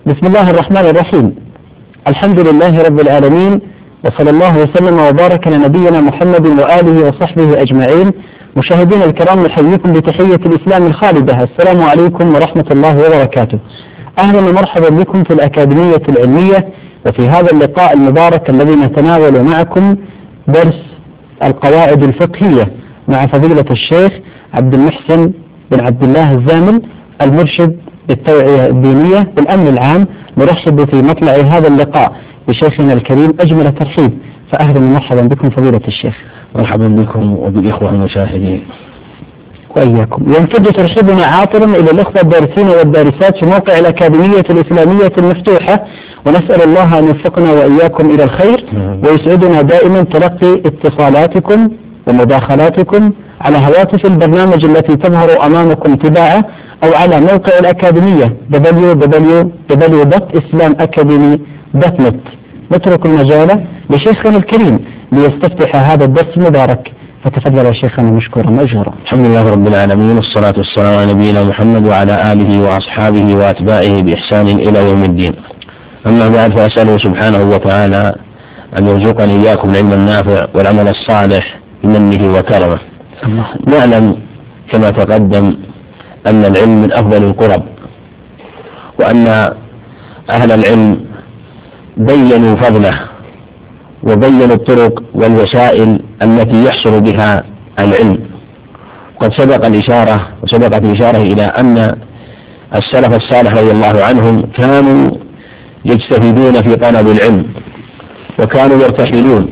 بسم الله الرحمن الرحيم. الحمد لله رب العالمين، وصلى الله وسلم وبارك على نبينا محمد وآله وصحبه أجمعين. مشاهدينا الكرام، نحييكم بتحية الإسلام الخالدة، السلام عليكم ورحمة الله وبركاته. أهلا ومرحبا بكم في الأكاديمية العلمية، وفي هذا اللقاء المبارك الذي نتناول معكم درس القواعد الفقهية مع فضيلة الشيخ عبد المحسن بن عبد الله الزامل، المرشد بالتوعية الدينية والأمن العام. نرحب في مطلع هذا اللقاء بشيخنا الكريم أجمل ترحيب، فأهلا ومرحبا بكم فضيلة الشيخ. مرحبا بكم وبالإخوة المشاهدين وإياكم. يمتد ترحيبنا عاطرا إلى الأخوة الدارسين والدارسات في موقع الأكاديمية الإسلامية المفتوحة، ونسأل الله أن يوفقنا وإياكم إلى الخير، ويسعدنا دائما تلقي اتصالاتكم ومداخلاتكم على هواتف البرنامج التي تظهر أمامكم تباعا، أو على موقع الأكاديمية www.islamacademy.net. نترك المجال لشيخنا الكريم ليستفتح هذا الدرس المبارك، فتفضل يا شيخنا مشكورا مأجورا. الحمد لله رب العالمين، والصلاة والسلام على نبينا محمد وعلى آله وأصحابه وأتباعه بإحسان إلى يوم الدين. أما بعد، فأسأله سبحانه وتعالى أن يرزقني إياكم العلم النافع والعمل الصالح بمنه وكرمه. نعلم كما تقدم أن العلم من أفضل القرب، وأن أهل العلم بيّنوا فضله وبيّنوا الطرق والوسائل التي يحصل بها العلم. قد سبقت الإشارة إلى أن السلف الصالح رضي الله عنهم كانوا يجتهدون في طلب العلم، وكانوا يرتحلون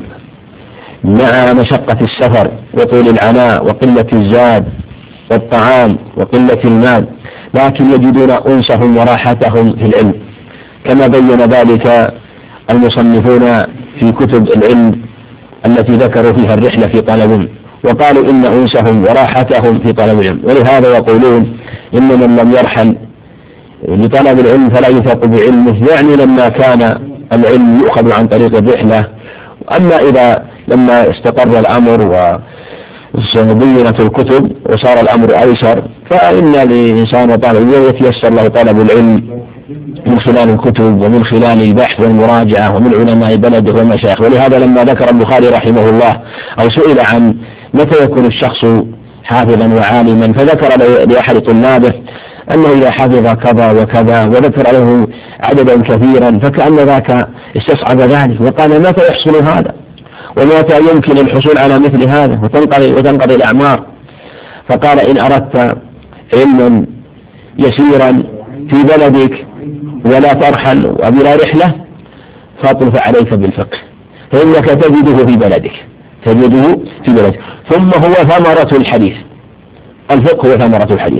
مع مشقة السفر وطول العناء وقلة الزاد والطعام وقلة المال، لكن يجدون أنسهم وراحتهم في العلم، كما بين ذلك المصنفون في كتب العلم التي ذكروا فيها الرحلة في طلب، وقالوا إن أنسهم وراحتهم في طلب العلم. ولهذا يقولون إن من لم يرحل لطلب العلم فلا يثق بعلمه، يعني لما كان العلم يؤخذ عن طريق الرحلة. أما إذا لما استقر الأمر وبينت الكتب وصار الأمر أيسر، فإن الإنسان وطالب يتيسر له طلب العلم من خلال الكتب ومن خلال البحث والمراجعة ومن علماء بلده والمشايخ. ولهذا لما ذكر البخاري رحمه الله أو سئل عن متى يكون الشخص حافظا وعالما، فذكر لأحد طلابه أنه إذا حفظ كذا وكذا، وذكر له عددا كثيرا، فكأن ذاك استصعب ذلك وقال متى يحصل هذا، ومتى يمكن الحصول على مثل هذا، وتنقضي الأعمار. فقال إن أردت علما يسيرا في بلدك ولا ترحل وبلا رحلة، فاطلب عليك بالفقه، فإنك تجده في بلدك. ثم هو ثمرة الحديث، الفقه هو ثمرة الحديث.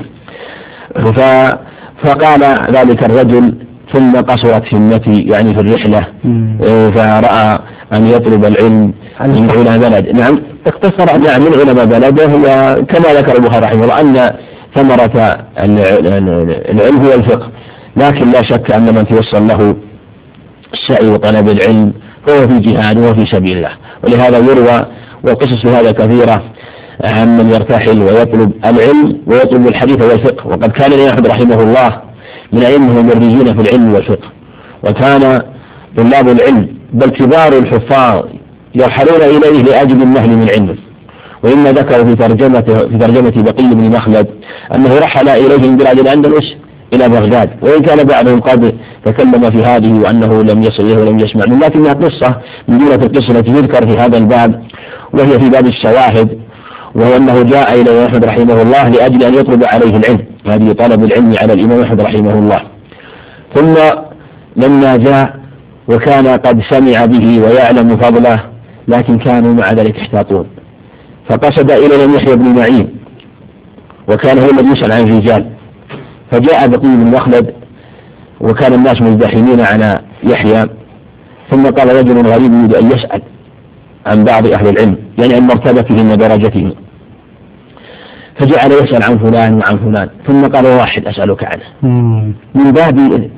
فقال ذلك الرجل ثم قصرت همتي، يعني في الرحلة، فرأى أن يطلب العلم من علماء بلد. نعم، اقتصر من علماء بلده، وكما ذكر البخاري رحمه الله أن ثمرة العلم هو الفقه. لكن لا شك أن من تيسر له السعي وطلب العلم هو في جهاد وفي سبيل الله. ولهذا يروى وقصص هذا كثيرة عن من يرتحل ويطلب العلم ويطلب الحديث والفقه. وقد كان الإمام أحمد رحمه الله من أئمة المرجين في العلم والفقه، وكان طلاب العلم بل كبار الحفاظ يرحلون إليه لأجل النهل من علمه. وإما ذكروا في ترجمة بقي بن مخلد أنه رحل إليه من بلاد الأندلس إلى بغداد، وإن كان بعضهم قد تكلم في هذه وأنه لم يصل إليه ولم يسمع منه، لكنها قصة من جملة القصة التي تذكر في هذا الباب، وهي في باب الشواهد، وهو أنه جاء إلى الإمام أحمد رحمه الله لأجل أن يطلب عليه العلم، هذه طلب العلم على الإمام أحمد رحمه الله. ثم لما جاء وكان قد سمع به ويعلم فضله، لكن كانوا مع ذلك يحتاطون، فقصد إلى يحيى بن معين، وكان هو الذي يسأل عن الرجال، فجاء بقي بن مخلد وكان الناس مزدحمين على يحيى، ثم قال رجل غريب يريد أن يسأل عن بعض أهل العلم، يعني عن مرتبتهم ودرجتهم، فجعل يسأل عن فلان وعن فلان، ثم قال واحد أسألك عنه من باب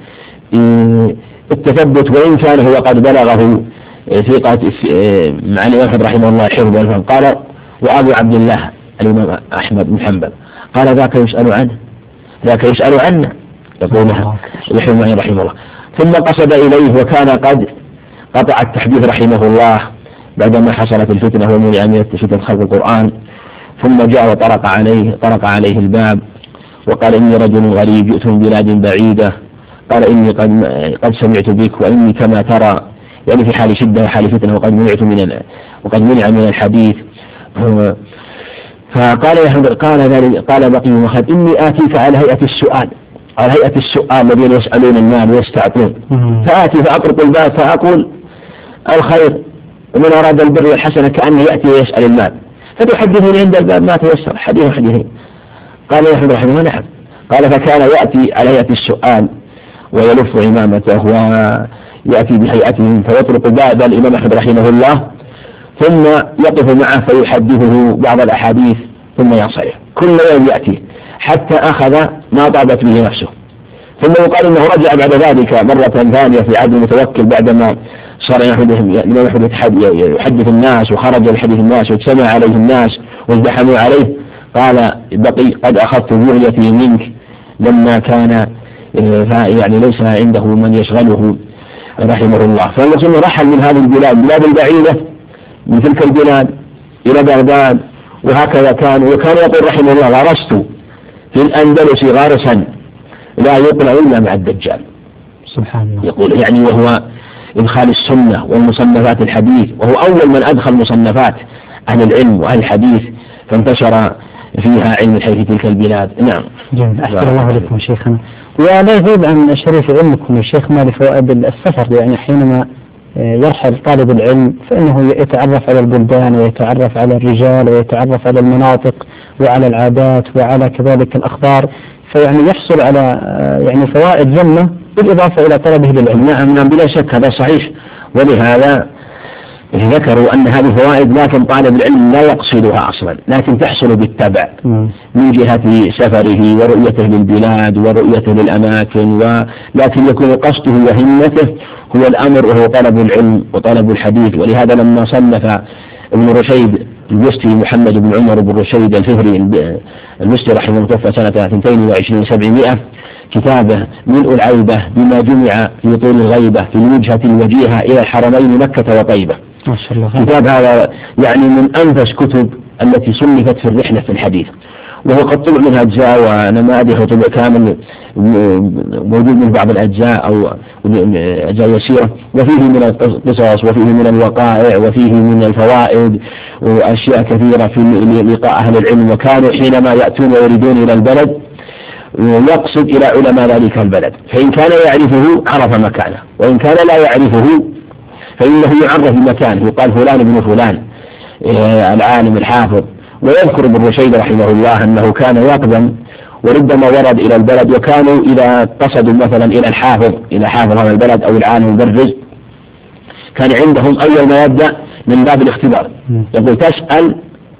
التثبت، وإن كان هو قد بلغه ثقة مع الإمام أحمد رحمه الله حفظ والفهم. قال وأبو عبد الله الإمام أحمد بن حنبل قال ذاك يسأل عنه، ذاك يسأل عنه، يقول يحيى بن معين رحمه الله. ثم قصد إليه وكان قد قطع التحديث رحمه الله بعدما حصلت الفتنة ومنع من فتنة خلق القرآن، ثم جاء طرق عليه الباب وقال إني رجل غريب جئت من بلاد بعيدة، قال إني قد سمعت بك وإني كما ترى، يعني في حال شدة وحال فتنة وقد منع من الحديث. فقال يا حمد قال بقي مخلد إني آتيك على هيئة السؤال الذين يسألون المال ويستعطون، فآتي فأطرق الباب فأقول الخير ومن أراد البر والحسنة كأنه يأتي ويسأل المال، فتحدثني عند الباب ما تيسر حديثين. قال يا حمد رحمه نعم. قال فكان يأتي على هيئة السؤال ويلف عمامته ويأتي بهيئته فيطرق باب الإمام أحمد رحمه الله، ثم يقف معه فيحدثه بعض الأحاديث ثم ينصرف. كل يوم يأتي حتى أخذ ما طابت به نفسه. ثم يقال إنه رجع بعد ذلك مرة ثانية في عهد المتوكل بعدما صار يحدث الناس وخرج لحديث الناس واجتمع عليه الناس وازدحموا عليه، قال بقي قد أخذت بغيتي منك لما كان يعني ليس عنده من يشغله رحمه الله. فالرسول رحل من هذه البلاد البعيدة من تلك البلاد إلى بغداد، وهكذا وكان يقول رحمه الله غرست في الأندلس غارسا لا يقلع إلا مع الدجال. سبحان الله. يقول يعني وهو إدخال السنة والمصنفات الحديث، وهو أول من أدخل مصنفات أهل العلم وأهل الحديث فانتشر فيها علم الحديث في تلك البلاد. نعم. جميل. أحسن الله عليكم شيخنا. ولا يغيب عن شريف علمكم الشيخ ما لفوائد السفر، يعني حينما يرحل طالب العلم فإنه يتعرف على البلدان ويتعرف على الرجال ويتعرف على المناطق وعلى العادات وعلى كذلك الأخبار، فيعني يحصل على يعني فوائد جمة بالإضافة إلى طلبه للعلم. نعم بلا شك هذا صحيح، ولهذا ذكروا أن هذه فوائد لكن طالب العلم لا يقصدها أصلا، لكن تحصل بالتبع من جهة سفره ورؤيته للبلاد ورؤيته للأماكن، لكن يكون قصده وهمته هو الأمر وهو طلب العلم وطلب الحديث. ولهذا لما صنف ابن رشيد المستي محمد بن عمر بن رشيد الفهري المستي رحمه الله توفى سنة 22 كتابه ملء العيبة بما جمع في طول الغيبة في الوجهة الوجيهة إلى الحرمين مكة وطيبة. ما شاء الله. كتاب هذا يعني من أنفس كتب التي صنفت في الرحلة في الحديث، وهو قد طبع منها أجزاء وأنا ما أدري طبع كامل موجود من بعض الأجزاء أو أجزاء يسيرة، وفيه من القصص وفيه من الوقائع وفيه من الفوائد وأشياء كثيرة في لقاء أهل العلم. وكانوا حينما يأتون ويريدون إلى البلد يقصد إلى علماء ذلك البلد، فإن كان يعرفه عرف مكانه، وإن كان لا يعرفه فإنه يعرف مكانه، يقال فلان ابن فلان العالم الحافظ. ويذكر ابن رشيد رحمه الله أنه كان يقدم وربما ورد إلى البلد، وكانوا إذا قصدوا مثلا إلى حافظ هذا البلد أو العالم المبرز كان عندهم أول ما يبدأ من باب الاختبار يقول تسأل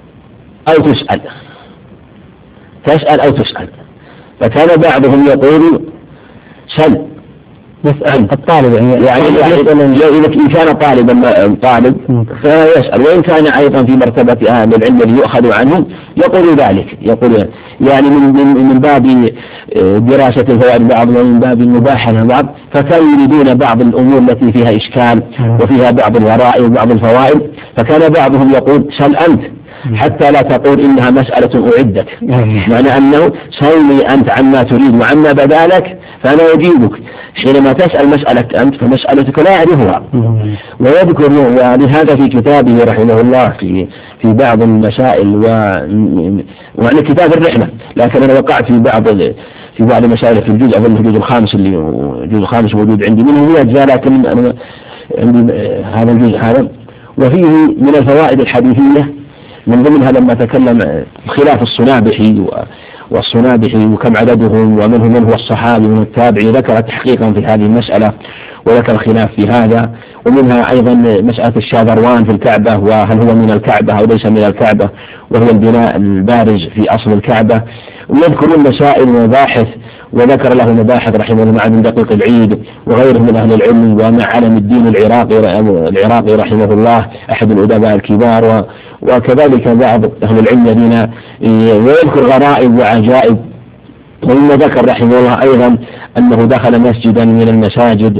أو تسأل. فكان بعضهم يقول سل يسأل الطالب، يعني إذا كان طالب فيسأل، وإن كان أيضا في مرتبة أهل العلم الذي يؤخذ عنهم يقول ذلك، يقول يعني من باب دراسة الفوائد بعض ومن باب المباحثة بعض، فكانوا يريدون بعض الأمور التي فيها إشكال وفيها بعض الغرائب وبعض الفوائد، فكان بعضهم يقول سل أنت حتى لا تقول إنها مسألة أعدت، معنى أنه سلني أنت عما تريد وعما بدا لك فأنا أجيبك. حينما تسأل مسألة أنت فمسألتك لا أعرفها. ويذكر ولهذا في كتابه رحمه الله في بعض المسائل وعن كتاب الرحلة، لكن أنا وقعت في بعض المسائل في الجزء الجزء الخامس موجود عندي منه 100 أجزاء، لكن أنا عندي هذا الجزء هذا. وفيه من الفوائد الحديثية من ضمنها لما تكلم خلاف والصنابحي وكم عددهم ومن هو الصحابي ومن التابعي، ذكر تحقيقا في هذه المسألة وذكر خلاف في هذا. ومنها أيضا مسألة الشاذروان في الكعبة، وهل هو من الكعبة أو ليس من الكعبة، وهو البناء البارز في أصل الكعبة. ويذكرون مسائل ومباحث، وذكر له مباحث رحمه الله مع ابن دقيق العيد وغيره من أهل العلم، ومع علم الدين العراقي رحمه الله أحد الأدباء الكبار، وكذلك بعض أهل العلم الذين ويذكر غرائب وعجائب ومما ذكر رحمه الله أيضا أنه دخل مسجدا من المساجد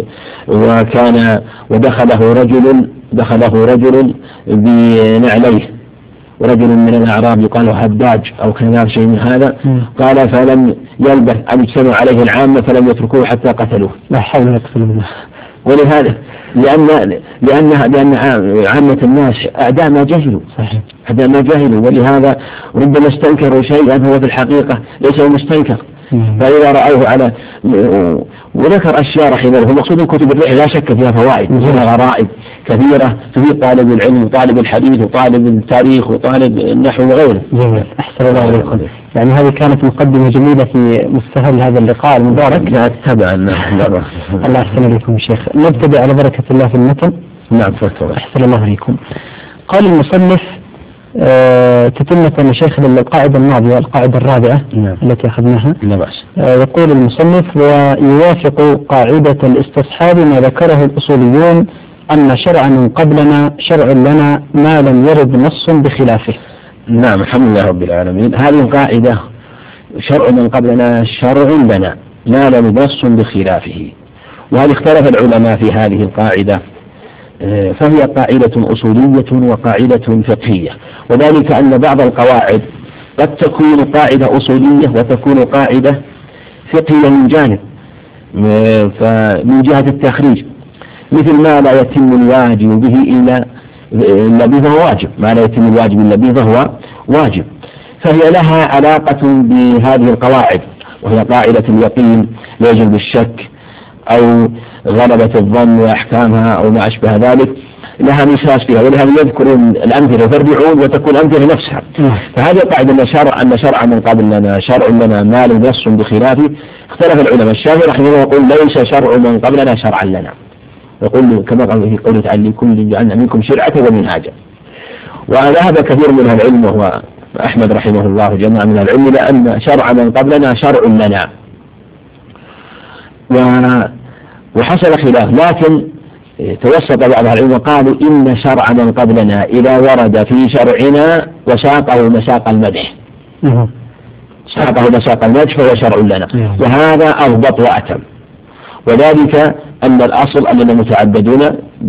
ودخله رجل بنعليه، ورجل من الأعراب يقال هداج أو كان شيء من هذا، قال فلم يلبث أن اجتمع عليه العامة فلم يتركوه حتى قتلوه. لا حول ولا قوة إلا بالله. ولهذا لأن عامة الناس أعداء ما جهلوا، أعداء ما جهلوا، ولهذا ربما استنكروا شيئا هو في الحقيقة ليس هو مستنكر. فإذا رأوه على وذكر أشياء رحمه الله. مقصود كتب الرحلة لا شك فيها فوائد وفيها غرائب كثيرة تفيد طالب العلم وطالب الحديث وطالب التاريخ وطالب النحو وغيره. جميل. أحسن الله عليكم. يعني هذه كانت مقدمة جميلة في مستهل هذا اللقاء المبارك. لا تتبع. الله أحسن عليكم شيخ. نبتدئ على بركة الله في المتن. نعم تفضل. أحسن الله عليكم. قال المصنف تتمة شيخ للقاعدة الماضية القاعدة الرابعة التي أخذناها. لا بأس. يقول المصنف ويوافق قاعدة الاستصحاب ما ذكره الأصوليون أن شرع من قبلنا شرع لنا ما لم يرد نص بخلافه. نعم الحمد لله رب العالمين. هذه القاعدة شرع من قبلنا شرع لنا ما لم نص بخلافه، وهل اختلف العلماء في هذه القاعدة، فهي قاعدة أصولية وقاعدة فقهية، وذلك أن بعض القواعد قد تكون قاعدة أصولية وتكون قاعدة فقهية من جانب، فمن جهة التخريج مثل ما لا يتم الواجب به إلا به فهو واجب، ما لا يتم الواجب إلا به فهو واجب، فهي لها علاقة بهذه القواعد، وهي قاعدة اليقين لا يجب الشك أو غلبة الظن وأحكامها أو ما أشبه ذلك، لها مساس فيها، ولهذا يذكرون الأمثلة يفرعون وتكون الأمثلة نفسها. فهذه القاعدة أن شرع من قبلنا شرع لنا ما لم نص بخلافه. اختلف العلماء. الشافعي رحمه الله يقول ليس شرع من قبلنا شرعا لنا، يقول كما قال في قوله تعالى لكل جعلنا منكم شرعة ومنهاجا. وذهب كثير من العلم وهو أحمد رحمه الله جمع من العلم لأن شرع من قبلنا شرع لنا، وحصل خلاف، لكن توسط بعض العلماء وقالوا إن شرع من قبلنا إذا ورد في شرعنا وساقه مساق المدح فهو شرع لنا، وهذا أضبط وأتم، وذلك أن الأصل أننا متعبدون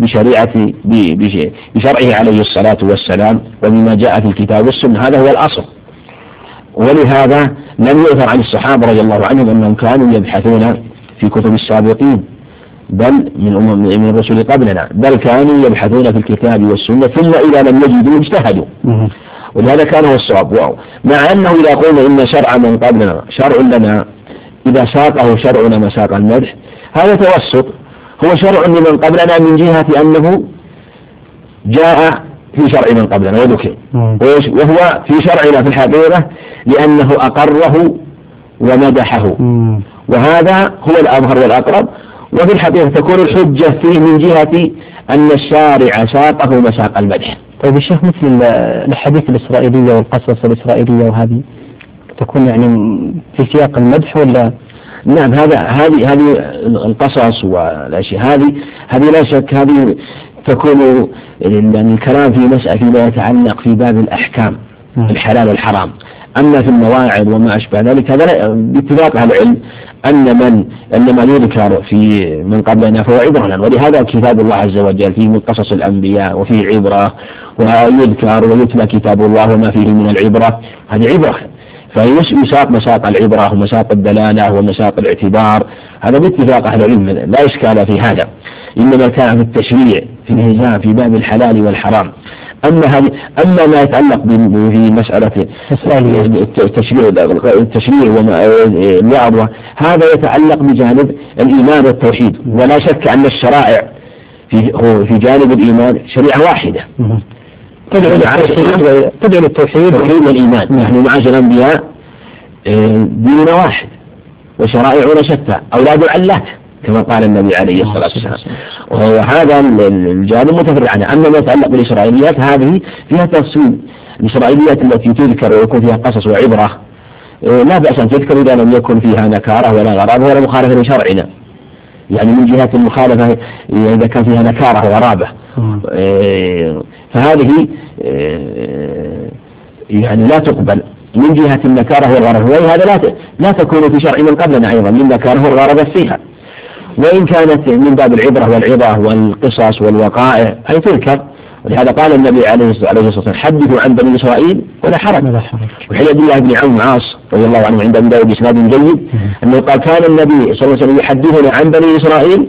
بشرعه عليه الصلاة والسلام وبما جاء في الكتاب والسنة، هذا هو الأصل. ولهذا لم يؤثر عن الصحابة رضي الله عنهم أنهم كانوا يبحثون في كتب السابقين بل من الرسل قبلنا، بل كانوا يبحثون في الكتاب والسنة ثم إذا لم يجدوا اجتهدوا، ولهذا كان هو الصواب. مع أنه إذا قلنا إن شرع من قبلنا شرع لنا إذا ساقه شرعنا مساق المدح، هذا توسط، هو شرع لمن قبلنا من جهة أنه جاء في شرع من قبلنا وذكر، وهو في شرعنا في الحقيقة لأنه أقره ومدحه، وهذا هو الأظهر والأقرب. وفي الحقيقة تكون الحجة فيه من جهة أن الشارع ساقه مساق المدح. طيب الشيخ، مثل الحديث الإسرائيلية والقصص الإسرائيلية وهذه تكون يعني في سياق المدح ولا؟ نعم، هذه القصص والأشياء هذه لا شك هذه تكون يعني الكلام في مسألة فيما يتعلق في باب الأحكام الحلال والحرام. أما في المواعظ وما أشبه ذلك هذا باتفاق أهل العلم أن ما يذكر في من قبلنا فهو عبرة لنا، ولهذا كتاب الله عز وجل فيه من قصص الأنبياء وفيه عبرة، ويذكر ويتلى كتاب الله وما فيه من العبرة، هذه عبرة، فيساق مساق العبرة ومساق الدلالة ومساق الاعتبار، هذا باتفاق أهل العلم لا إشكال في هذا. إنما كان في التشريع في الهزام في باب الحلال والحرام. أما ما يتعلق في مسألة التشريع والوعظ هذا يتعلق بجانب الإيمان والتوحيد، ولا شك أن الشرائع في جانب الإيمان شريعة واحدة تدعو للتوحيد والإيمان. نحن معاشر الأنبياء ديننا واحد وشرائعنا شتى، أولاد علات كما قال النبي عليه الصلاة والسلام، وهذا الجانب متفرع عنه. أما ما يتعلق بالإسرائيليات هذه فيها تفصيل، الإسرائيليات التي تذكر ويكون فيها قصص وعبرة لا بأس أن تذكر إذا لم يكن فيها نكارة ولا غرابة ولا مخالفة لشرعنا، يعني من جهة المخالفة إذا كان فيها نكارة وغرابة فهذه يعني لا تقبل من جهة النكارة والغرض، وهذا لا تكون في شرع من قبلنا أيضا للنكارة والغرض فيها، وإن كانت من باب العبرة والعظة والقصص والوقائع أي تذكر. ولهذا قال النبي عليه الصلاة والسلام حدثوا عن بني إسرائيل ولا حرج. وحين عبد الله بن عمرو عاص رضي الله عنه عند أبي داود بإسناد جيد أنه قال كان النبي صلى الله عليه وسلم يحدثنا عن بني إسرائيل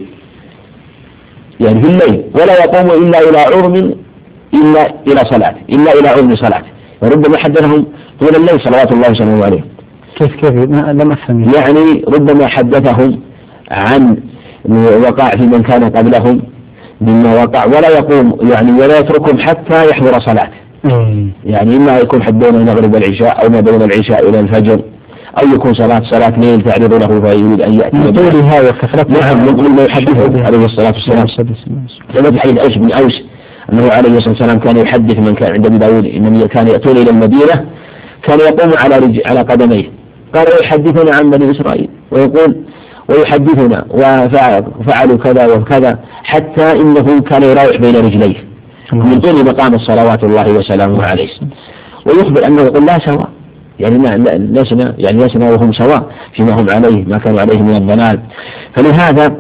يعني في الليل ولا يقوم إلا إلى عرم إلا إلى عرم صلاة، وربما حدثهم طول الليل صلوات الله وسلامه عليه. كيف لم أفهم يعني ربما حدثهم عن وقع في من كان قبلهم مما وقع ولا يقوم يعني ولا يتركهم حتى يحضر صلاة. يعني إما يكون حدون المغرب والعشاء أو ما بين العشاء إلى الفجر، أو يكون صلاة ليل تعرض له فيريد أن يأتي طولها وكثرتها. نعم يقول ما يحدثه عليه الصلاة والسلام. كما في حديث أوس بن أوس أنه عليه الصلاة والسلام كان يحدث من كان عند أبي داود إنهم كان يأتون إلى المدينة كان يقوم على قدميه، قال يحدثنا عن بني إسرائيل ويقول ويحدثنا وفعلوا كذا وكذا حتى إنه كان يراوح بين رجليه من طول مقام صلوات الله وسلامه عليه، ويخبر أنه يقول لا سواء يعني لسنا وهم سواء فيما هم عليه ما كانوا عليه من الضلال. فلهذا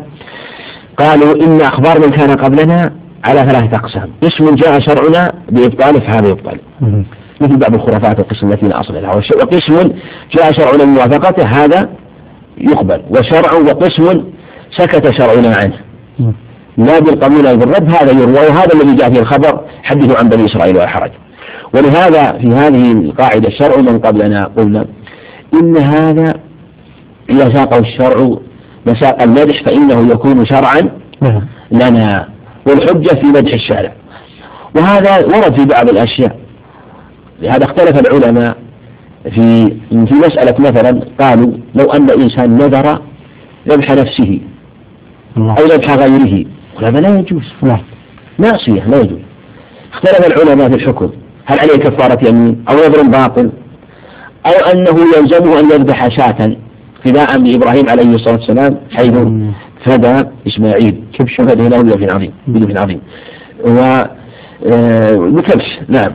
قالوا إن أخبار من كان قبلنا على ثلاثة أقسام، قسم جاء شرعنا بإبطاله فهذا يبطل مثل بعض الخرافات والقسم التي لا أصل لها، وقسم جاء شرعنا بموافقته هذا يقبل، وقسم سكت شرعنا عنه لا بالقبول ولا بالرد هذا يروى، وهذا الذي جاء فيه الخبر حدثوا عن بني إسرائيل ولا حرج. ولهذا في هذه القاعدة الشرع من قبلنا قلنا إن هذا إذا ساقه الشرع مساق المدح فإنه يكون شرعا لنا، والحجة في مدح الشارع، وهذا ورد في بعض الأشياء. لهذا اختلف العلماء في مسألة مثلا قالوا لو أن إنسان نذر ذبح نفسه أو ذبح غيره هذا لا يجوز معصية لا يجوز. اختلف العلماء في الحكم هل عليه كفارة يمين أو نذر باطل أو أنه يلزمه أن يذبح شاة فداء بإبراهيم عليه الصلاة والسلام حيث فدى إسماعيل كبش فدى له بذبح عظيم وكبش. نعم.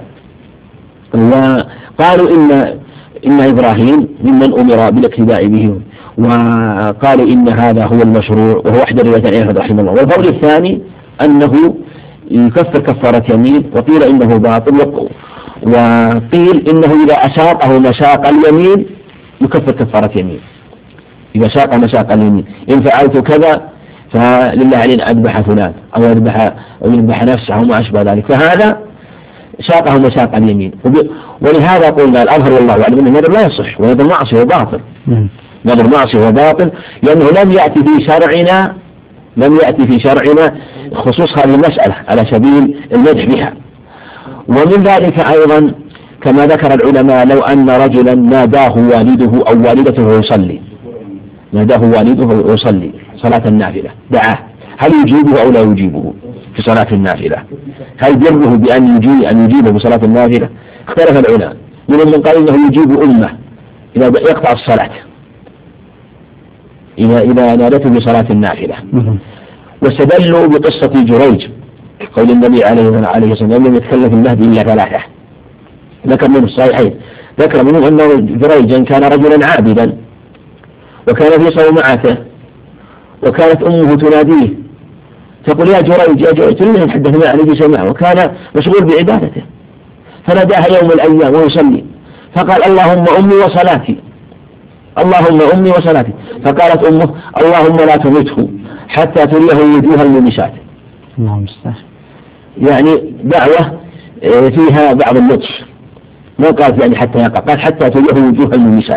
وقالوا إن إبراهيم ممن أمر بالاقتداء به، وقالوا إن هذا هو المشروع وهو أحد الروايتين أحمد رحمه الله. والقول الثاني أنه يكفر كفارة يمين، وقيل إنه باطل، وقيل إنه إذا أساقه مساق اليمين يكفر كفارة يمين، إذا ساق مساق اليمين إن فعلت كذا فلله علي أن أذبح فلان أو يذبح نفسه وما أشبه ذلك، فهذا ساقه مساق اليمين. ولهذا قلنا الأظهر والله أعلم أن النذر لا يصح ونذر معصية وباطل، نذر معصية وباطل لأنه لم يأتي في شرعنا خصوص هذه المسألة على سبيل المدح بها. ومن ذلك أيضا كما ذكر العلماء لو أن رجلا ناداه والده أو والدته يصلي صلاة النافلة دعاه، هل يجيبه أو لا يجيبه في صلاة النافلة؟ هل جره بأن يجيبه بصلاة النافلة؟ اختلف العلماء، من قال إنه يجيب أمه إذا يقطع الصلاة إذا نادته بصلاة النافلة. واستدلوا بقصة جريج قول النبي عليه الصلاة والسلام لم يتكلم في المهدي إلا ثلاثة، ذكر منه الصحيحين، ذكر منه أنه جريجا كان رجلا عابدا وكان في صومعته وكانت أمه تناديه تقول يا جريج تريد أن حدثنا عليه بسماع، وكان مشغول بعبادته فناداها يوم الأيام ويصلي فقال اللهم أمي وصلاتي، فقالت أمه اللهم لا تمته حتى تريه وجوه الممسات. يعني دعوة فيها بعض اللطف، ما قالت يعني حتى يقع، قال حتى تريه وجوه الممسات.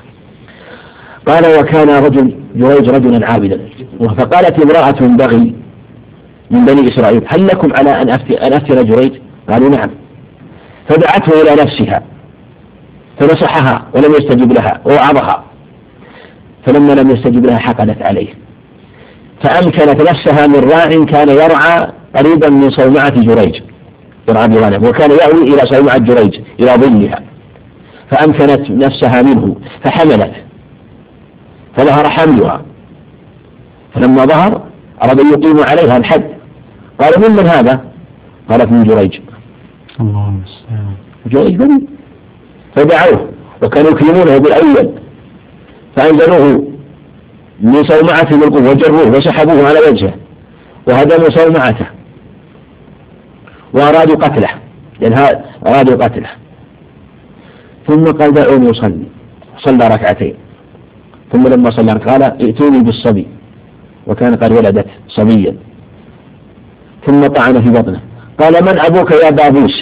قال وكان جريج رجلا عابدا، فقالت امرأة بغي من بني إسرائيل هل لكم على أن أفتن جريج؟ قالوا نعم، فدعته إلى نفسها فنصحها ولم يستجب لها ووعظها، فلما لم يستجب لها حقدت عليه، فأمكنت نفسها من راع كان يرعى قريبا من صومعة جريج يرعى بغنم، وكان يأوي إلى صومعة جريج إلى ظلها، فأمكنت نفسها منه فحملت، فظهر حملها، فلما ظهر أراد أن يقيم عليها الحد، قال من هذا؟ قالت من جريج. جريج بني، فدعوه وكانوا يكرمونه بالأول، فأنزلوه من صومعته بالقوة وجروه وسحبوه على وجهه وهدموا صومعته وأرادوا قتله، لأن أرادوا قتله. ثم قال دعوني أصلي، صلى ركعتين. ثم لما صلى قال ائتوني بالصبي، وكان قد ولدت صبيا. ثم طعن في بطنه، قال من أبوك يا بابوس؟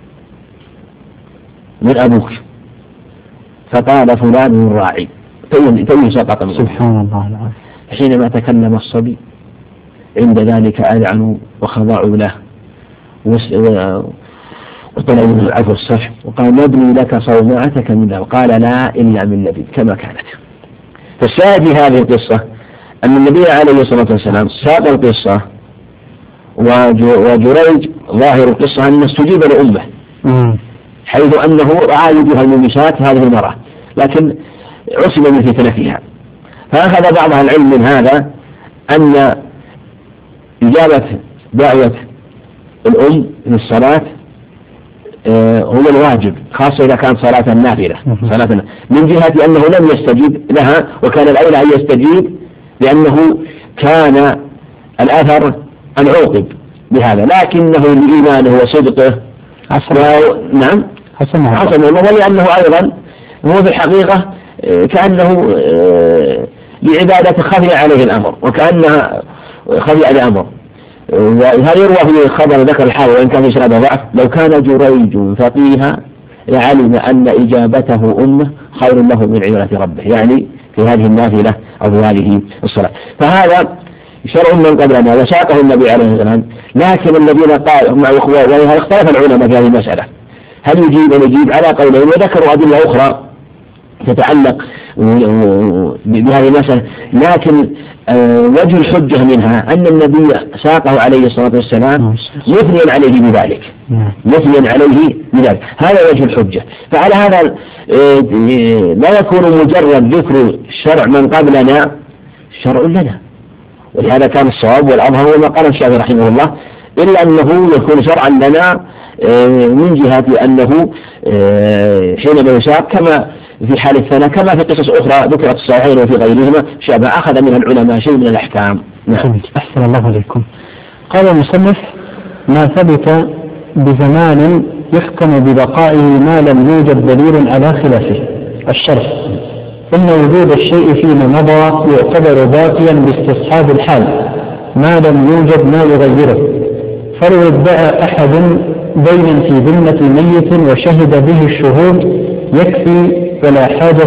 من أبوك؟ فقال فلان الراعي. توي سقط منه. سبحان الله العظيم. حينما تكلم الصبي عند ذلك أذعنوا وخضعوا له وطلبوا منه العفو والصفح، وقال نبني لك صومعتك من ذهب، قال لا إلا من لبن كما كانت. فالشاهد في هذه القصة أن النبي عليه الصلاة والسلام ساق القصة، وجريج ظاهر القصة أن استجيب لأمه حيث أنه رأى وجوه الممسات هذه المرأة، لكن عصب من فتنتها. فأخذ بعض العلم من هذا أن إجابة دعوة الأم في الصلاة هو الواجب، خاصة إذا كانت صلاة نافلة، من جهة أنه لم يستجيب لها، وكان الأولى أن يستجيب لأنه كان الأثر أن عوقب بهذا، لكنه لإيمانه وصدقه نعم حسن الله، ولأنه أيضا هو في الحقيقة كأنه لعبادة خفي عليه الأمر، وكأنها خفي عليه الأمر. وهذا يروى في خبر ذكر الحاوي وإن كان في سند ضعف، لو كان جريج فقيها لعلم أن إجابته أمه خير له من عبادة ربه، يعني في هذه النافلة أو في هذه الصلاة. فهذا شرع من قبلنا وساقه النبي عليه الصلاة والسلام. لكن الذين قالوا مع إخوة، وهذا اختلف العلماء في هذه المسألة، هل يجيب أو يجيب على قولين، وذكروا أدلة أخرى تتعلق بهذه المسألة. لكن وجه الحجة منها أن النبي ساقه عليه الصلاة والسلام مثنيا عليه بذلك، مثنيا عليه بذلك، هذا وجه الحجة. فعلى هذا لا يكون مجرد ذكر شرع من قبلنا شرع لنا، ولهذا كان الصواب والأظهر هو ما قال الشافعي رحمه الله، إلا أنه يكون شرعا لنا من جهة أنه حينما يساق كما في حال الثناء، كما في قصص أخرى ذكرت الصحيحين وفي غيرهما شابه أخذ منها العلماء شيء من الأحكام. نعم. أحسن الله عليكم. قال المصنف ما ثبت بزمان يحكم ببقائه ما لم يوجد دليل على خلافه. الشرح: إن وجود الشيء فيما مضى يعتبر باقيا باستصحاب الحال ما لم يوجد ما يغيره، فلو ادعى أحد دينا في ذمة ميت وشهد به الشهود يكفي، ولا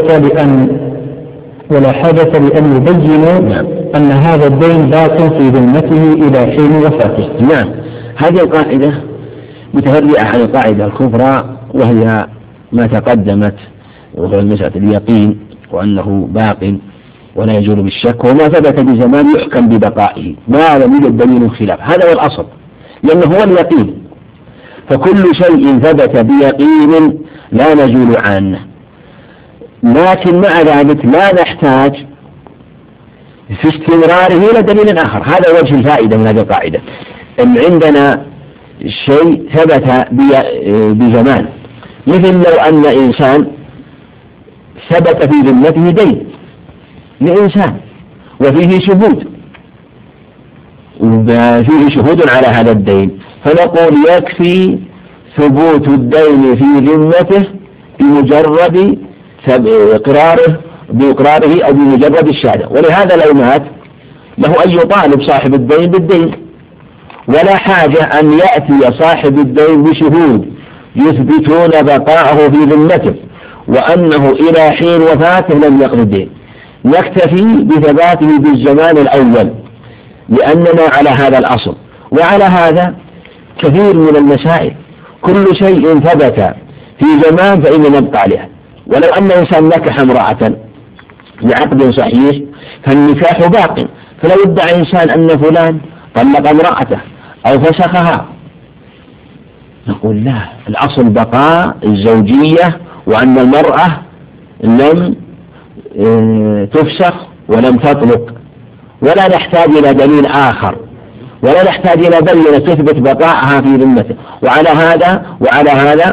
حاجة لأن يبينوا أن هذا الدين باق في ذمته إلى حين وفاته. نعم، هذه القاعدة متفرعة عن القاعدة الكبرى، وهي ما تقدمت، وهو مسألة اليقين وأنه باق ولا يزول بالشك، وما ثبت بزمان يحكم ببقائه ما لم يوجد دليل خلاف. هذا هو الأصل، لأنه هو اليقين، فكل شيء ثبت بيقين لا نزول عنه. لكن مع ذلك لا نحتاج في استمراره إلى دليل آخر. هذا وجه الفائدة من هذه القاعدة، أن عندنا شيء ثبت بزمان، مثل لو أن إنسان ثبت في ذمته دين لإنسان وفيه شهود، وفيه شهود على هذا الدين، فنقول يكفي ثبوت الدين في ذمته بمجرد بإقراره أو بمجرد الشهادة. ولهذا لو مات له أن يطالب صاحب الدين بالدين، ولا حاجة أن يأتي صاحب الدين بشهود يثبتون بقاءه في ذمته وأنه إلى حين وفاته لم يقضي الدين. نكتفي بثباته بالزمان الأول لأننا على هذا الأصل. وعلى هذا كثير من المسائل، كل شيء ثبت في زمان فإننا نبقى عليها. ولو أن إنسان نكح امرأة بعقد صحيح فالنكاح باق، فلو ادعى إنسان أن فلان طلق امرأته أو فسخها نقول لا، الأصل بقاء الزوجية، وأن المرأة لم تفسخ ولم تطلق، ولا نحتاج إلى دليل آخر، ولا نحتاج إلى بينة تثبت بقاءها في ذمته. وعلى هذا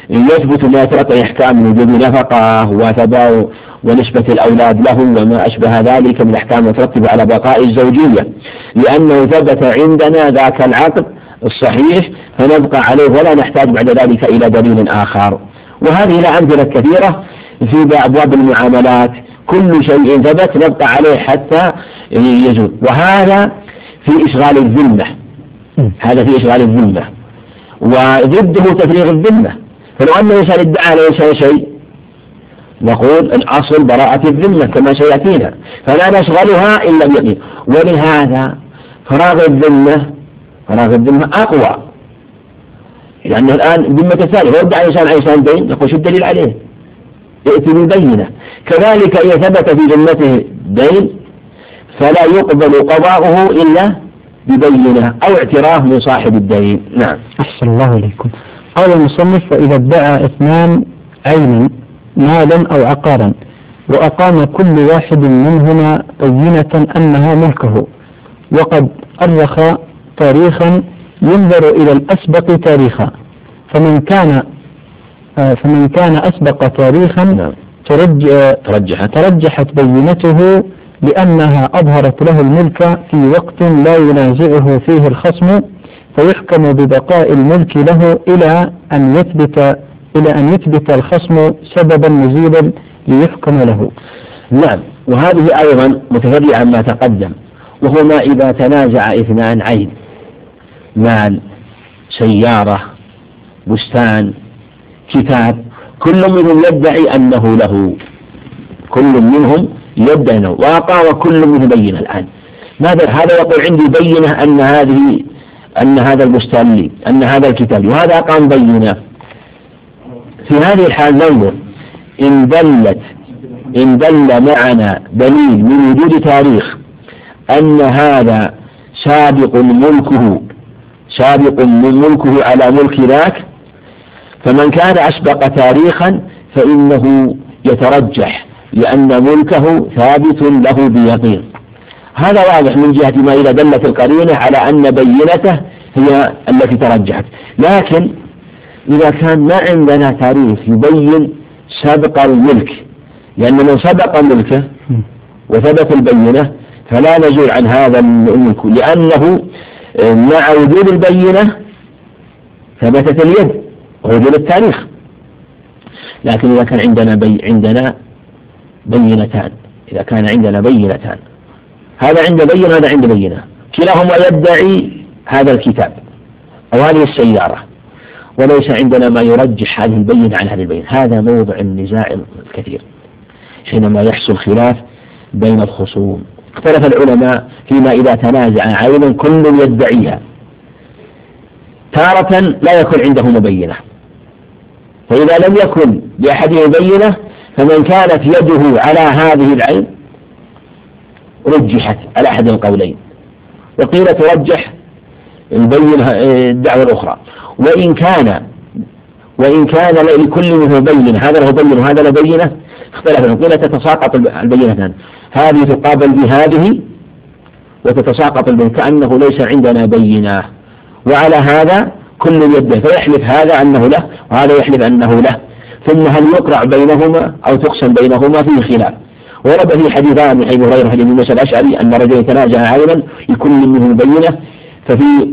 يثبت ما يترتب أحكام من وجوب نفقة وثباء ونسبة الأولاد له وما أشبه ذلك من أحكام مترتبة على بقاء الزوجية، لأنه ثبت عندنا ذاك العقد الصحيح فنبقى عليه ولا نحتاج بعد ذلك إلى دليل آخر. وهذه له أمثلة كثيرة في أبواب المعاملات، كل شيء ثبت نبقى عليه حتى يزول. وهذا في إشغال الذمة، هذا في إشغال الذمة، وضده تفريغ الذمة. فلو أن الإنسان ادعى على الإنسان شيء نقول الأصل براءة الذمة كما سيأتينا، فلا نشغلها إلا بيقين. ولهذا فراغ الذمة أقوى، لأنه الآن ذمة الثاني، لو ادعى الإنسان على الإنسان دين نقول شو الدليل عليه؟ يأتي ببينة. كذلك إذا ثبت في ذمته دين فلا يقبل قضاؤه إلا ببينة أو اعتراف من صاحب الدين. نعم. أحسن الله إليكم. قال المصنف: وإذا ادعى اثنان عينا مالا أو عقارا وأقام كل واحد منهما بينة أنها ملكه، وقد أرخ تاريخا ينظر إلى الأسبق تاريخا، فمن كان أسبق تاريخا ترجحت بينته لأنها أظهرت له الملك في وقت لا ينازعه فيه الخصم، فيحكم ببقاء الملك له إلى أن يثبت الخصم سببا مزيدا ليحكم له. نعم. وهذه أيضا متفرعة عما تقدم، وهو ما إذا تنازع اثنان عين، مال، سيارة، بستان، كتاب، كل منهم يدعي أنه له، وأقام كل منهم بينة. الآن هذا يقول عندي بينة أن هذا البستان لي، أن هذا الكتاب لي، وهذا أقام بينة. في هذه الحال ننظر إن دل معنا دليل من وجود تاريخ أن هذا سابق ملكه على ملك ذاك، فمن كان أسبق تاريخا فإنه يترجح لأن ملكه ثابت له بيقين. هذا واضح من جهة ما إذا دلت القرينة على أن بينته هي التي ترجحت. لكن إذا كان ما عندنا تاريخ يبين سبق الملك، لأن من سبق ملكه وثبت البينة فلا نزول عن هذا الملك، لأنه مع وجود البينة ثبتت اليد ووجود التاريخ. لكن إذا كان عندنا بينتان، إذا كان عندنا بينتان، هذا عند بينة هذا عند بينة، كلاهما يدعي هذا الكتاب أو هذه السيارة، وليس عندنا ما يرجح هذه البينة عن هذه البينة، هذا موضع النزاع الكثير حينما يحصل خلاف بين الخصوم. اختلف العلماء فيما إذا تنازع عينا كل يدعيها، تارة لا يكون عنده مبينة، فإذا لم يكن لأحده مبينة فمن كانت يده على هذه العين رجحت على أحد القولين، وقيل ترجح الدعوة الأخرى. وإن كان لكل منه بينة، هذا له بينة وهذا له بينة، اختلف، قيل تتساقط البينتان، هذه تقابل بهذه وتتساقط البينة كأنه ليس عندنا بينة، وعلى هذا كل يده، فيحلف هذا أنه له وهذا يحلف أنه له، ثم هل يقرع بينهما أو تقسم بينهما فيه خلاف. ورد في حديثان من أبي هريرة حديث موسى الأشعري أن رجل يتنازع عينا لكل منهم بينة، ففي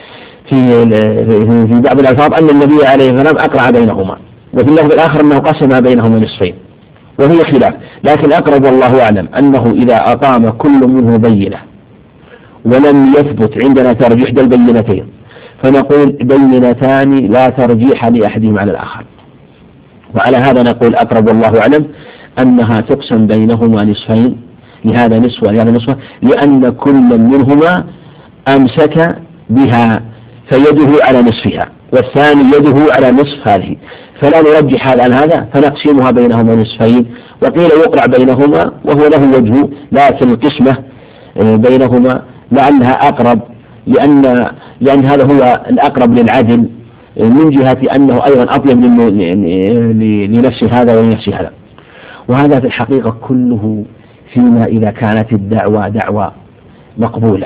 في بعض الألفاظ أن النبي عليه السلام أقرع بينهما، وفي اللفظ الآخر أنه قسم بينهما نصفين، وهي خلاف. لكن أقرب والله أعلم أنه إذا أقام كل منه بينة ولم يثبت عندنا ترجيح البينتين فنقول بينتان لا ترجيح لأحدهما على الآخر، وعلى هذا نقول أقرب والله أعلم أنها تقسم بينهما نصفين، لهذا نصف ولهذا نصف، لأن كل منهما أمسك بها فيده على نصفها والثاني يده على نصف هذه، فلا نرجح هذا عن هذا فنقسمها بينهما نصفين. وقيل يقرع بينهما وهو له وجه، لكن القسمة بينهما لعلها أقرب، لأن هذا هو الأقرب للعدل من جهة أنه أيضا أطيب لنفس هذا ولنفس هذا. وهذا في الحقيقة كله فيما إذا كانت الدعوة دعوة مقبولة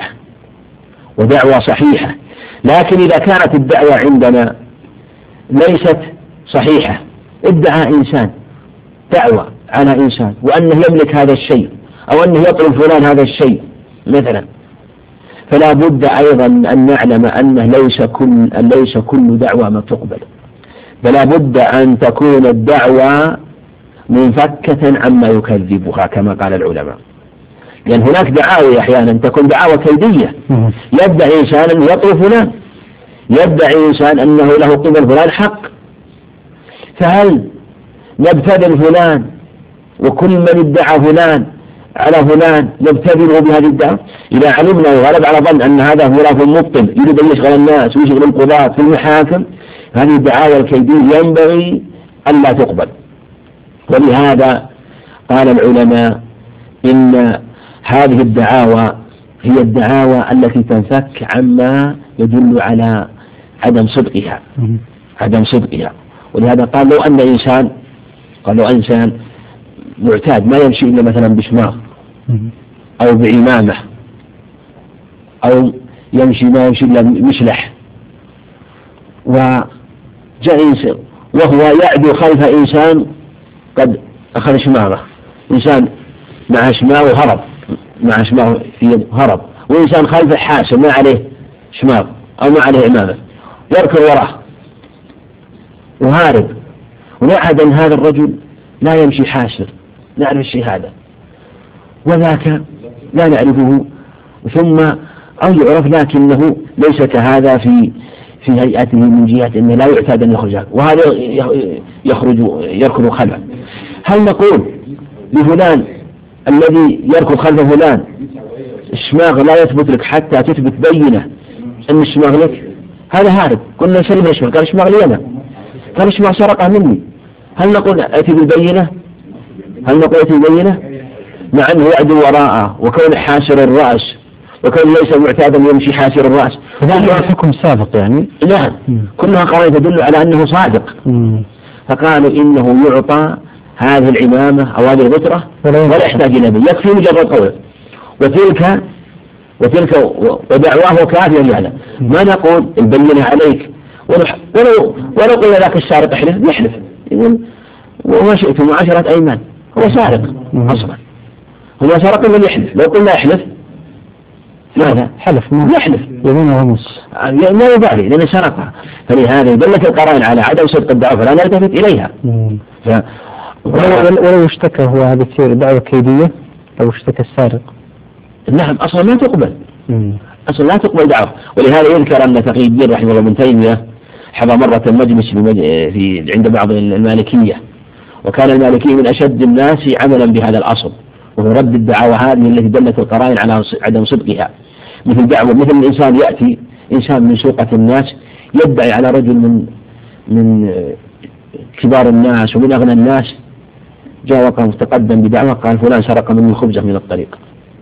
ودعوة صحيحة. لكن إذا كانت الدعوة عندنا ليست صحيحة ادعى إنسان دعوة على إنسان وأنه يملك هذا الشيء أو أنه يطلب فلان هذا الشيء مثلا، فلا بد أيضا أن نعلم أنه ليس كل دعوة ما تقبل، فلا بد أن تكون الدعوة منفكة عما يكذبها كما قال العلماء. لأن هناك دعاوى أحيانا تكون دعاوى كيدية، يدعي إنسان أنه يطلب فلان، يدعي إنسان أنه له قبل فلان حق، فهل نبتدل فلان وكل من ادعى فلان على فلان يبتدل بهذه الدعوة؟ إذا علمنا وغلب على ظن أن هذا خلاف مبطل يريد أن يشغل الناس ويشغل القضاة في المحاكم، هذه الدعاوى الكيدية ينبغي أن لا تقبل. ولهذا قال العلماء إن هذه الدعاوى هي الدعاوى التي تنفك عما يدل على عدم صدقها. ولهذا قال لو أن إنسان معتاد ما يمشي إلا مثلا بشماغ أو بعمامة أو ما يمشي إلا مشلح، وجاء إنسان وهو يعدو خلف إنسان قد أخذ شماغه، إنسان مع شماغ وهرب، مع شماغ في هرب، وإنسان خلفه حاسب ما عليه شماغ أو ما عليه عمامة، يركض وراه وهارب، ونعد أن هذا الرجل لا يمشي حاسر، نعرف الشيء هذا وذاك لا نعرفه، ثم أو يعرف لكنه ليس كهذا في هيئته من جهة أنه لا يعتاد أن يخرج، وهذا يركض خلفه. هل نقول لفلان الذي يركض خلف فلان الشماغ لا يثبت لك حتى تثبت بينة أن الشماغ لك؟ هذا هارب، قلنا سلم الشماغ، قال الشماغ لي أنا، قال الشماغ سرقه مني، هل نقول أتي بالبينة؟ مع أنه يعدو وراءه وكون حاسر الرأس وكون ليس معتادا يمشي حاسر الرأس، هذا حكم سابق يعني. نعم، كلها قرائن تدل على أنه صادق. فقالوا إنه يعطى هذه العمامة أو هذه الغترة ولا يحتاج إلى بي، يكفي مجرد قوله، وتلك ودعواه كافيا لهذا. ما نقول البينة عليك، ولو قلنا ذاك السارق احلف يحلف، وما شئتم 10 أيمان، هو سارق أصلا، هو سارق من يحلف، لو قلنا يحلف ماذا؟ حلف يحلف يمين ونص لا يبالي لأنه سرقها. فلهذا دلت القرائن على عدم صدق الدعوة فلا نلتفت إليها. ولو اشتكى هو هذه تصير دعوة كيدية، لو اشتكى السارق نعم أصلا ما تقبل، أصلا لا تقبل دعوة. ولهذا يذكر أن تقي الدين رحمه الله ابن تيمية حضر مرة المجلس عند بعض المالكية، وكان المالكية من أشد الناس عملا بهذا الأصل، وهو رد الدعاوى هذه التي دلت القرائن على عدم صدقها. مثل الإنسان يأتي إنسان من سوقة الناس يدعي على رجل من كبار الناس ومن أغنى الناس، جاء وقام تقدم بدعوة قال فلان سرق مني خبزة من الطريق،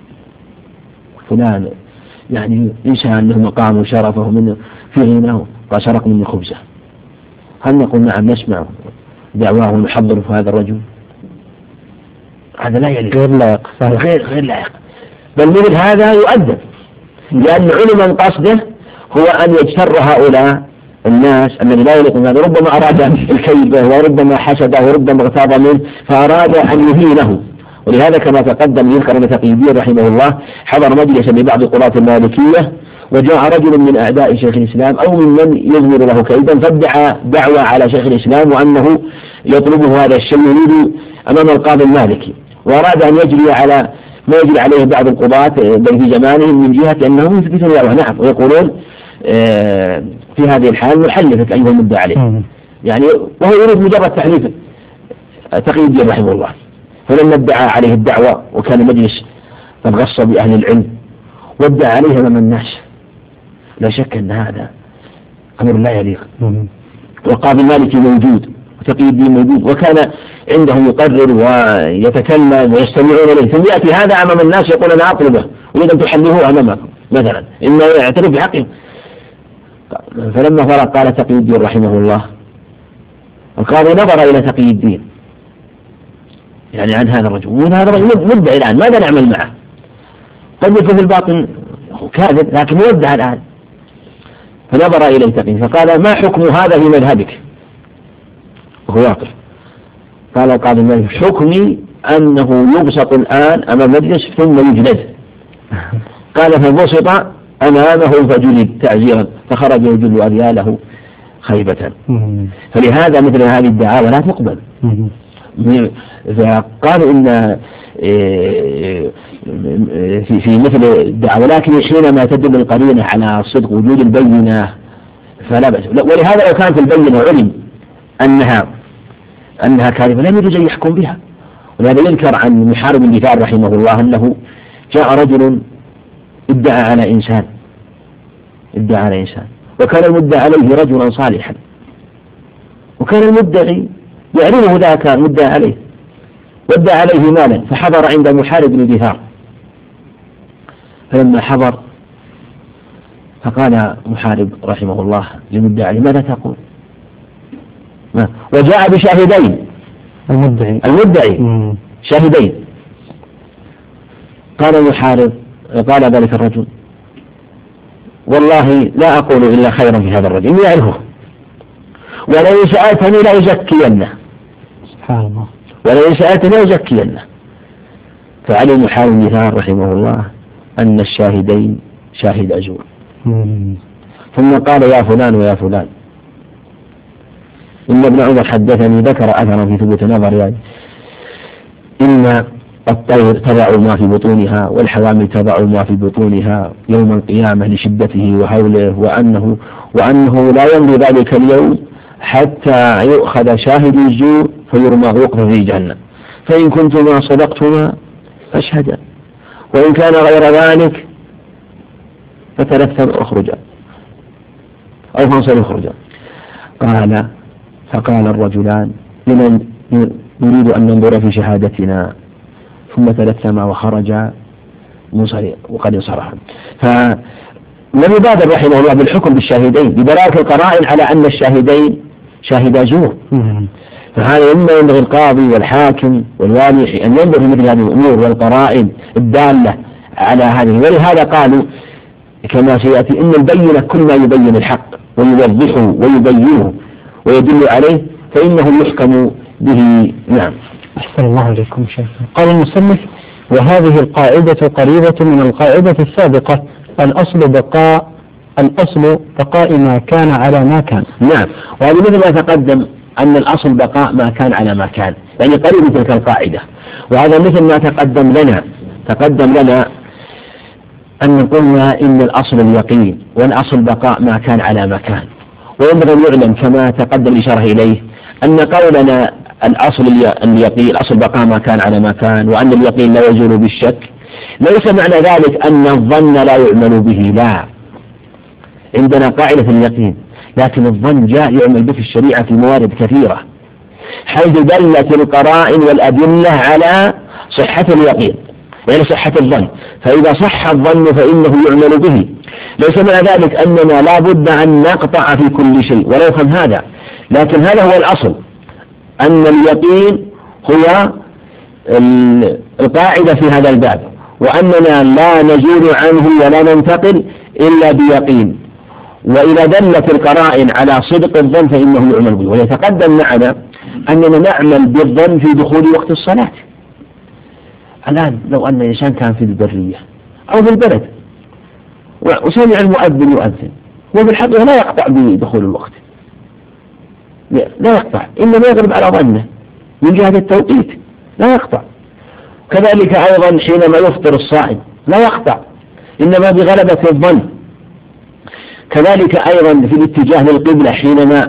فلان يعني إنسان له مقام وشرفه من في غناه قال سرق مني خبزة، هل نقول نعم نسمع دعواه ونحضر في هذا الرجل؟ هذا لا يليق، غير لائق، بل مثل هذا يؤدب، لأن علما قصده هو أن يجتر هؤلاء الناس الذي لا يليق هذا، ربما أراد الكيبة وربما حسده وربما اغتاظ منه فأراد أن يهينه. ولهذا كما تقدم يذكر أن تقي الدين رحمه الله حضر مجلسا لبعض قضاة المالكية، وجاء رجل من أعداء شيخ الإسلام أو ممن يظهر له كيدا فادعى دعوة على شيخ الإسلام وأنه يطلبه هذا الشيء يريد أمام القاضي المالكي، وأراد أن يجري على ما يجري عليه بعض القضاة في زمانهم من جهة أنهم يثبتون دعوة، نعم، ويقولون في هذه الحال نحلفك أيها المدعى عليه، يعني وهو يريد مجرد تحليف تقي الدين رحمه الله. فلما ادعى عليه الدعوة وكان مجلس قد غص بأهل العلم وادعى عليه أمام الناس، لا شك أن هذا أمر لا يليق. والقاضي المالكي موجود وتقي الدين موجود وكان عنده يقرر ويتكلم ويستمعون إليه، ثم يأتي هذا أمام الناس يقول أنا أطلبه أريد أن تحلفوه أمامكم مثلا إنه يعترف بحقه. فلما فرغ قال تقي الدين رحمه الله، القاضي نظر إلى تقي الدين يعني عن هذا الرجل، ومن هذا الرجل مدعي الآن ماذا نعمل معه؟ قد يكون في الباطن كاذب لكن مودع الآن. فنظر إليه تقي فقال ما حكم هذا في مذهبك؟ وهو واقف. قال القاضي مالك حكمي أنه يبسط الآن أمام مجلس ثم يجلد. قال فبسط أمامه فجلد تعزيرا فخرج يجل أرياله خيبة. فلهذا مثل هذه الدعاوى لا تقبل. فقالوا إن في مثل الدعوة، لكن حينما تدل القرينة على صدق وجود البينة فلا بأس. ولهذا لو كانت البينة علم أنها كاذبة لم يجوز أن يحكم بها. ولهذا يذكر عن محارب بن دثار رحمه الله أنه جاء رجل ادعى على إنسان وكان المدعى عليه رجلا صالحا، وكان المدعي يعلمه ذاك المدعى عليه وادعى عليه مالا، فحضر عند محارب بن دثار. فلما حضر فقال محارب رحمه الله للمدعي عليه ماذا تقول؟ وجاء بشاهدين، المدعي شاهدين. قال محارب قال ذلك الرجل والله لا أقول إلا خيرا في هذا الرجل يعرفه، ولئن سألتني لا يزكينه. سبحان الله. ولئن سألتني لا يزكينه. فعلم محارب بن دثار رحمه الله أن الشاهدين شاهد أزور. ثم قال يا فلان ويا فلان إن ابن عمر حدثني ذكر أثرا في ثبوت نظر يعني إن الطير تضع ما في بطونها والحوامل تضع ما في بطونها يوم القيامة لشدته وهوله، وأنه لا يمضي ذلك اليوم حتى يؤخذ شاهد الزور فيرمى ويقذف في جهنم، فإن كنتما صدقتما فاشهدا وإن كان غير ذلك فتلثم اخرجا أو فانصر اخرجا. فقال الرجلان لمن نريد أن ننظر في شهادتنا، ثم تلثما وخرجا وقد انصرفا. فلم يبادر رحمه الله بالحكم بالشاهدين بدلالة القرائن على أن الشاهدين شاهدا زور. فهذا مما ينبغي القاضي والحاكم والوالي أن ينظر في مثل هذه الأمور والقرائن الدالة على هذه. ولهذا قالوا كما سيأتي إن البينة كل ما يبين الحق ويوضحه ويبينه ويدل عليه فإنه يحكم به. نعم. أحسن الله إليكم شيخ. قال المصنف وهذه القاعدة قريبة من القاعدة السابقة الأصل بقاء ما كان على ما كان. نعم. وهذا مثل ما تقدم أن الأصل بقاء ما كان على ما كان، يعني قريب من تلك القاعدة. وهذا مثل ما تقدم لنا أن قلنا إن الأصل اليقين والأصل بقاء ما كان على ما كان. وينبغي أن يعلم كما تقدم الإشارة إليه أن قولنا الأصل اليقين الأصل بقاء ما كان على ما كان وأن اليقين لا يزول بالشك ليس معنى ذلك أن الظن لا يعمل به، لا، عندنا قاعدة اليقين، لكن الظن جاء يعمل به في الشريعة في موارد كثيرة حيث دلت القرائن والأدلة على صحة اليقين يعني صحة الظن، فإذا صح الظن فإنه يعمل به. ليس معنى ذلك أننا لا بد أن نقطع في كل شيء ولا يفهم هذا، لكن هذا هو الأصل أن اليقين هو القاعدة في هذا الباب، وأننا لا نزول عنه ولا ننتقل إلا بيقين. وإذا دلت القرائن على صدق الظن فإنه يعمل به. ويتقدم معنا أننا نعمل بالظن في دخول وقت الصلاة. الآن لو أن الإنسان كان في البرية أو في البلد وسمع المؤذن يؤذن وفي الحقيقة لا يقطع بدخول الوقت، لا يقطع، إنما يغلب على ظنه من جهة التوقيت، لا يقطع. كذلك أيضا حينما يفطر الصائم لا يقطع، إنما بغلبة الظن. كذلك أيضا في الاتجاه للقبلة حينما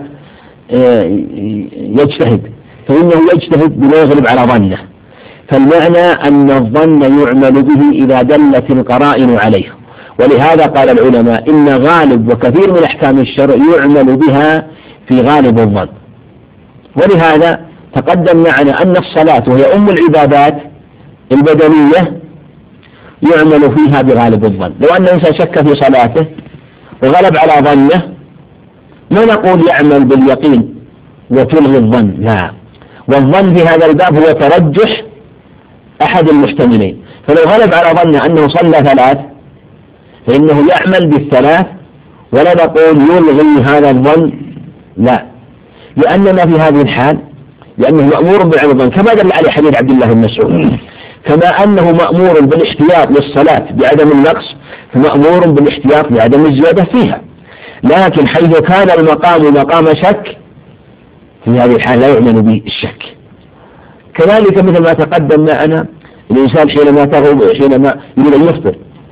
يجتهد فإنه يجتهد بما يغلب على ظنه. فالمعنى أن الظن يعمل به إذا دلت القرائن عليه. ولهذا قال العلماء إن غالب وكثير من أحكام الشرع يعمل بها في غالب الظن. ولهذا تقدم معنا أن الصلاة وهي أم العبادات البدنية يعمل فيها بغالب الظن. لو أن الإنسان شك في صلاته وغلب على ظنه ما نقول يعمل باليقين وتلغي الظن، لا، والظن في هذا الباب هو ترجح أحد المحتملين. فلو غلب على ظنه أنه صلى 3 فإنه يعمل بال3 ولا نقول يلغي هذا الظن، لا، لأننا في هذه الحال لأنه مأمور بالعلم بالظن كما دل عليه حديث عبد الله بن مسعود، كما أنه مأمور بالاحتياط للصلاة بعدم النقص فمأمور بالاحتياط بعدم الزيادة فيها. لكن حيث كان المقام مقام شك في هذه الحالة لا يعمل به الشك. كذلك مثل ما تقدم معنا الإنسان حينما يريد أن يفطر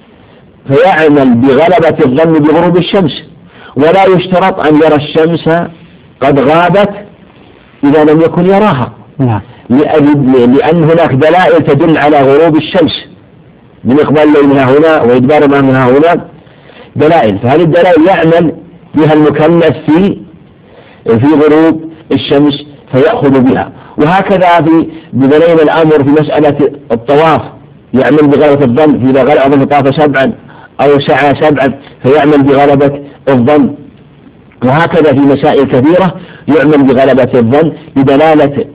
فيعمل بغلبة الظن بغروب الشمس، ولا يشترط أن يرى الشمس قد غابت إذا لم يكن يراها، لأن هناك دلائل تدل على غروب الشمس من إقبال الليل منها هنا وإدبار ما منها هنا دلائل، فهذه الدلائل يعمل بها المكلف في غروب الشمس فيأخذ بها. وهكذا في بدليل الأمر في مسألة الطواف يعمل بغلبة الظن، إذا غلب طاف 7 أو سعى 7 فيعمل بغلبة الظن. وهكذا في مسائل كثيرة يعمل بغلبة الظن بدلالة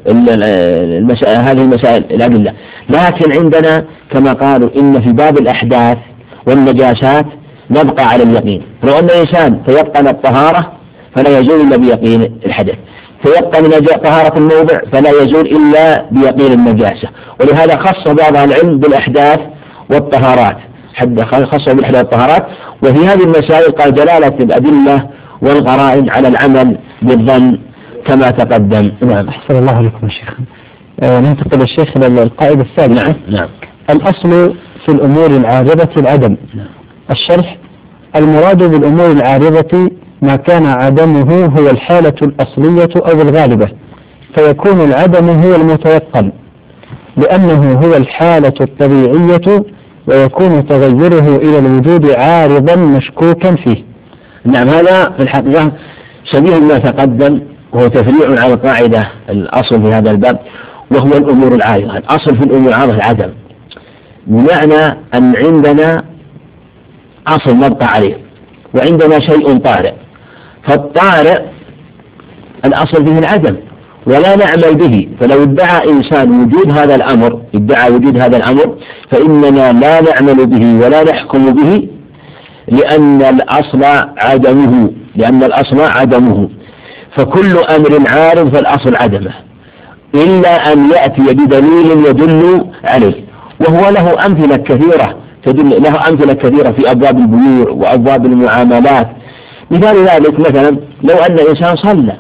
هذه المسائل الأدلة. لكن عندنا كما قالوا إن في باب الأحداث والنجاسات نبقى على اليقين، لو أن الإنسان تيقن الطهارة فلا يزول إلا بيقين الحدث، تيقن طهارة الموضع فلا يزول إلا بيقين النجاسة. ولهذا خص بعض العلم بالأحداث والطهارات، خص بالأحداث والطهارات. وفي هذه المسائل قال دلالة الأدلة والقرائن على العمل بالظن كما تقدم. نعم، أحسن الله عليكم يا شيخ. ننتقل الشيخ إلى القاعدة الثالثة. نعم. الأصل في الأمور العارضة العدم. الشرح: المراد بالأمور العارضة ما كان عدمه هو الحالة الأصلية أو الغالبة، فيكون العدم هو المتيقن لأنه هو الحالة الطبيعية، ويكون تغيره إلى الوجود عارضا مشكوكا فيه. نعم، هذا في الحقيقة شبيه ما تقدم، وهو تفريع على القاعدة الأصل في هذا الباب، وهو الأمور العارضة. الأصل في الأمور العارضة العدم، بمعنى أن عندنا أصل نبقى عليه وعندنا شيء طارئ، فالطارئ الأصل فيه العدم ولا نعمل به. فلو ادعى إنسان وجود هذا الأمر فإننا لا نعمل به ولا نحكم به، لأن الأصل عدمه. فكل أمر عارض فالأصل عدمه، إلا أن يأتي بدليل يدل عليه، وهو له أمثلة كثيرة في أبواب البيوع وأبواب المعاملات. مثال ذلك مثلا لو أن الإنسان صلى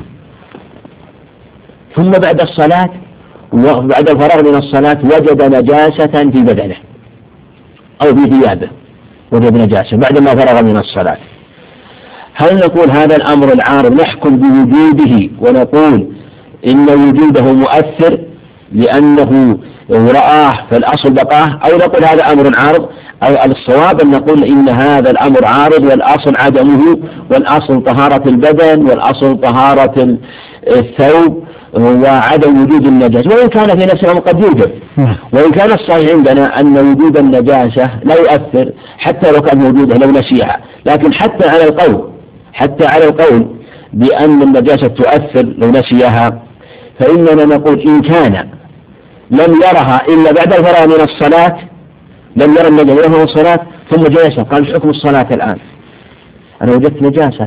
ثم بعد الصلاة وبعد الفراغ من الصلاة وجد نجاسة في بدنه أو في ثيابه، وجد نجاسة بعدما فرغ من الصلاة، هل نقول هذا الأمر العارض نحكم بوجوده ونقول إن وجوده مؤثر لأنه رآه فالأصل بقاه، أو نقول هذا أمر عارض؟ أو الصواب أن نقول إن هذا الأمر عارض والأصل عدمه، والأصل طهارة البدن، والأصل طهارة الثوب، وعدم وجود النجاسة، وإن كان في نفس الأمر قد يوجد. وإن كان الصحيح عندنا أن وجود النجاسة لا يؤثر حتى لو كان موجودة لو نسيها، لكن حتى على القول بأن النجاسة تؤثر لو نسيها، فإننا نقول إن كان لم يرها إلا بعد الفراغ من الصلاة، لم يرى النجاسة من الصلاة ثم جلس قال حكم الصلاة الآن، أنا وجدت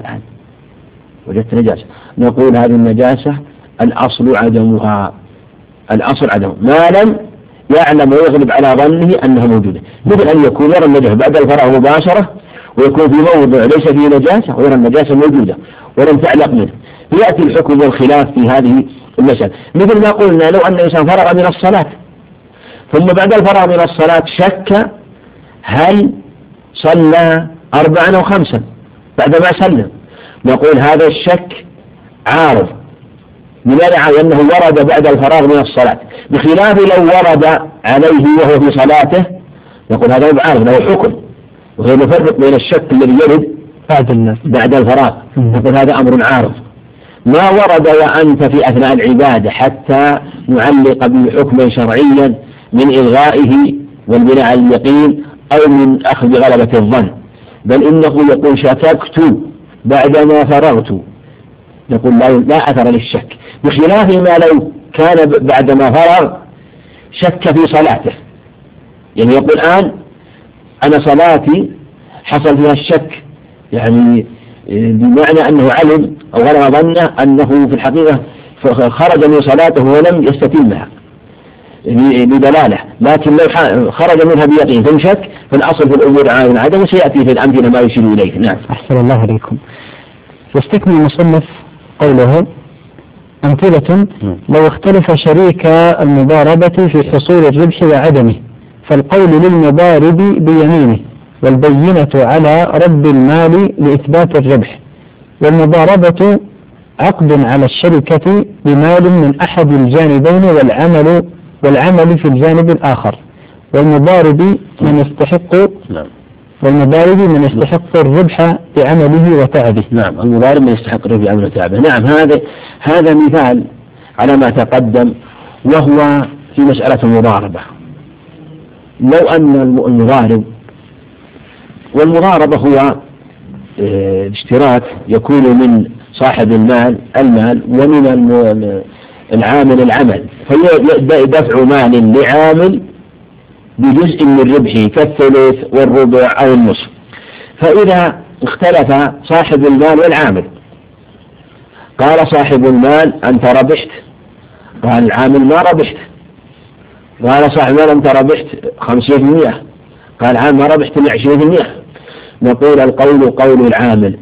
نجاسة، نقول هذه النجاسة الأصل عدمها، ما لم يعلم ويغلب على ظنه أنها موجودة. مثل أن يكون يرى النجاسة بعد الفراغ مباشرة ويكون في موضع ليس فيه نجاسة ويرى النجاسة موجودة ولم تعلق منه، يأتي الحكم والخلاف في هذه المسألة. مثل ما قلنا لو أن الإنسان فرغ من الصلاة ثم بعد الفراغ من الصلاة شك هل صلى 4 أو 5 بعدما سلم، نقول هذا الشك عارض بمعنى على أنه ورد بعد الفراغ من الصلاة، بخلاف لو ورد عليه وهو في صلاته نقول هذا عارض له حكم، وهو نفرق بين الشك الذي يرد بعد الفراغ، نقول هذا أمر عارض. ما ورد وأنت في أثناء العبادة حتى نعلق به حكما شرعيا من إلغائه والبناء على اليقين أو من أخذ غلبة الظن، بل إنه يقول شككت بعدما فرغت، نقول لا أثر للشك، بخلاف ما لو كان بعدما فرغ شك في صلاته، يعني يقول الآن أنا صلاتي حصل فيها الشك، يعني بمعنى أنه علم أو غلب ظنه أنه في الحقيقة فخرج من صلاته ولم يستتمها بدلالة، لكن لو خرج منها بيقين ثم شك فالأصل في الأمور عدم، وسيأتي في الأمثلة ما يشير إليه. نعم. أحسن الله إليكم. يستكمل المصنف قوله: أمثلة: لو اختلف شريك المضاربة في حصول الربح وعدمه، فالقول للمضارب بيمينه، والبينة على رد المال لإثبات الربح. والمضاربة عقد على الشركة بمال من أحد الجانبين والعمل في الجانب الآخر، والمضارب من يستحق الربح بعمله وتعبه. نعم، المضارب من يستحق الربح بعمله وتعبه. نعم، هذا مثال على ما تقدم، وهو في مسألة المضاربة. لو أن المضارب، والمضاربة هو اشتراك يكون من صاحب المال ومن العامل العمل، فيدفع مال لعامل بجزء من ربحه كالثلث والربع أو النصف. فإذا اختلف صاحب المال والعامل، قال صاحب المال: أنت ربحت، قال العامل: ما ربحت. قال صاحب المال: أنت ربحت 50%، قال العامل: ما ربحت إلا 20%. نقول القول قول العامل،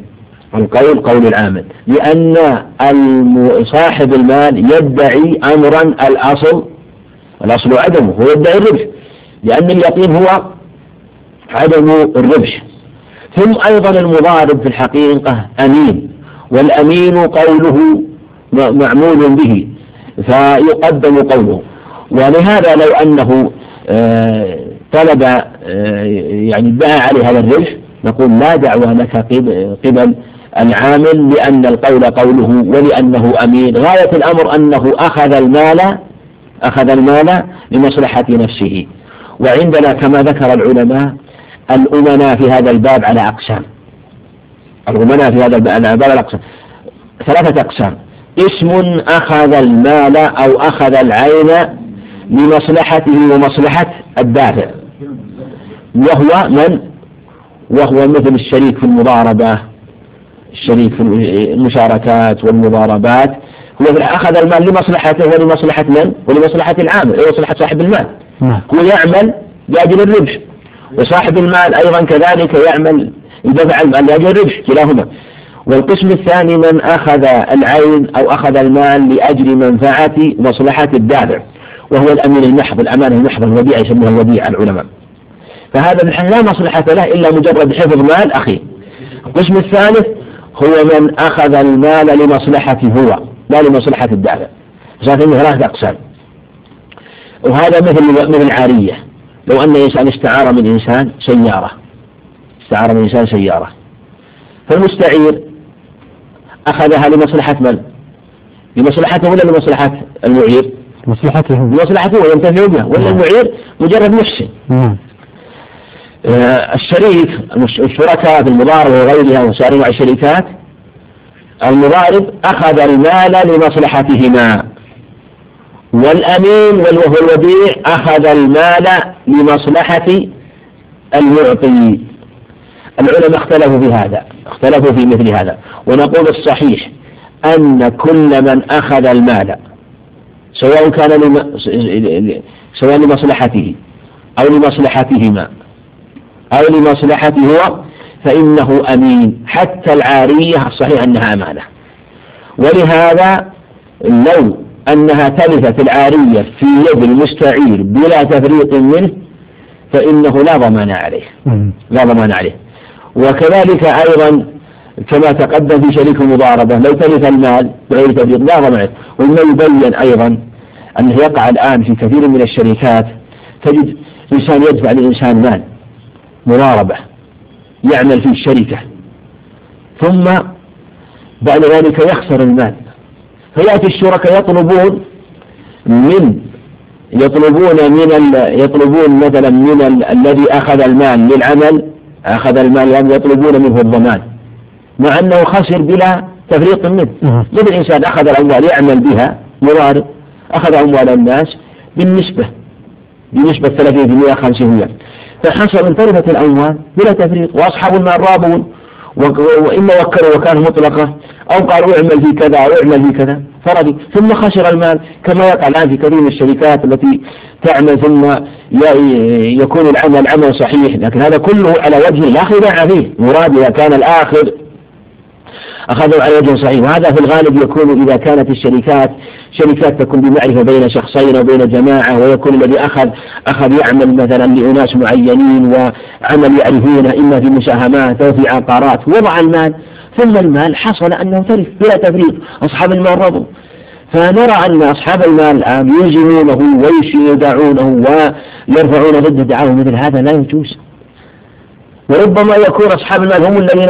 لأن صاحب المال يدعي أمرا الأصل عدمه، هو يدعي الربح، لأن اليقين هو عدم الربح. ثم أيضا المضارب في الحقيقة أمين، والأمين قوله معمول به فيقدم قوله. ولهذا لو أنه طلب يعني ادعى عليه هذا الربح، نقول: لا دعوى لك قبل العامل، لأن القول قوله ولأنه أمين. غاية الأمر أنه أخذ المال لمصلحة نفسه. وعندنا كما ذكر العلماء الأمناء في هذا الباب على أقسام. ثلاثة أقسام: اسم أخذ المال أو أخذ العين لمصلحته ومصلحة الدافع، وهو مثل الشريك في المضاربة، الشريك في المشاركات والمضاربات، هو أخذ المال لمصلحته ولمصلحة من؟ ولمصلحة العامل، ولمصلحة صاحب المال. هو يعمل لأجل الربح، وصاحب المال أيضا كذلك يعمل يدفع المال لأجل الربح، كلاهما. والقسم الثاني: من أخذ العين أو أخذ المال لأجل منفعة مصلحة الدافع، وهو الأمين المحض، الأمانة المحض، الوديعة يسموها الوديعة العلماء. فهذا بالحال لا مصلحة له إلا مجرد حفظ مال أخيه. القسم الثالث هو من أخذ المال لمصلحته هو، لا لمصلحة الدافع. فصارت عنده ثلاثة أقسام. وهذا مثل العارية. لو أن إنسان استعار من إنسان سيارة، فالمستعير أخذها لمصلحة من؟ لمصلحته ولا لمصلحة المعير؟ لمصلحته وينتفع بها، ولا المعير مجرد محسن. الشركاء في المضاربة وغيرها وسائر أنواع الشركات، المضارب أخذ المال لمصلحتهما، والأمين وهو الوديع أخذ المال لمصلحة المعطي. العلماء اختلفوا في مثل هذا، ونقول الصحيح أن كل من أخذ المال سواء كان لمصلحته أو لمصلحتهما أو لمصلحته هو فإنه أمين، حتى العارية الصحيح أنها أمانة. ولهذا لو أنها تلفت العارية في يد المستعير بلا تفريط منه فإنه لا ضمان عليه. وكذلك أيضا كما تقدم في شريك المضاربة، لو تلف المال بغير تفريط لا ضمان عليه. وما يبين أيضا أنه يقع الآن في كثير من الشركات، تجد إنسان يدفع لإنسان مال مضاربة يعمل في الشركة، ثم بعد ذلك يخسر المال، فيأتي الشركاء يطلبون مثلا من الذي أخذ المال للعمل، يطلبون منه الضمان، مع أنه خسر بلا تفريط منه. مثل الإنسان أخذ الأموال يعمل بها مضارب، أخذ أموال الناس بنسبة 30% 50%، فحصل من تلفت الأموال بلا تفريط، وأصحاب المال رابون وإما وكلوا وكان مطلقة، أو قالوا اعمل في كذا أو اعمل في كذا فرضي، ثم خسر المال كما يقع الآن في كثير من الشركات التي تعمل ثم يكون العمل صحيح، لكن هذا كله على وجه لا خداع فيه، مراد إذا كان الآخر أخذوا على وجه صحيح. وهذا في الغالب يكون إذا كانت الشركات تكون بمعرفة بين شخصين أو بين جماعة، ويكون الذي أخذ يعمل مثلا لأناس معينين وعمل يعرفونه إما في مساهمات أو في عقارات، وضع المال ثم المال حصل أنه تلف بلا تفريط، أصحاب المال رضوا. فنرى أن أصحاب المال الآن يلزمونه ويدعونه ويرفعون ضد دعوه، مثل هذا لا يجوز. وربما يكون أصحاب المال هم الذين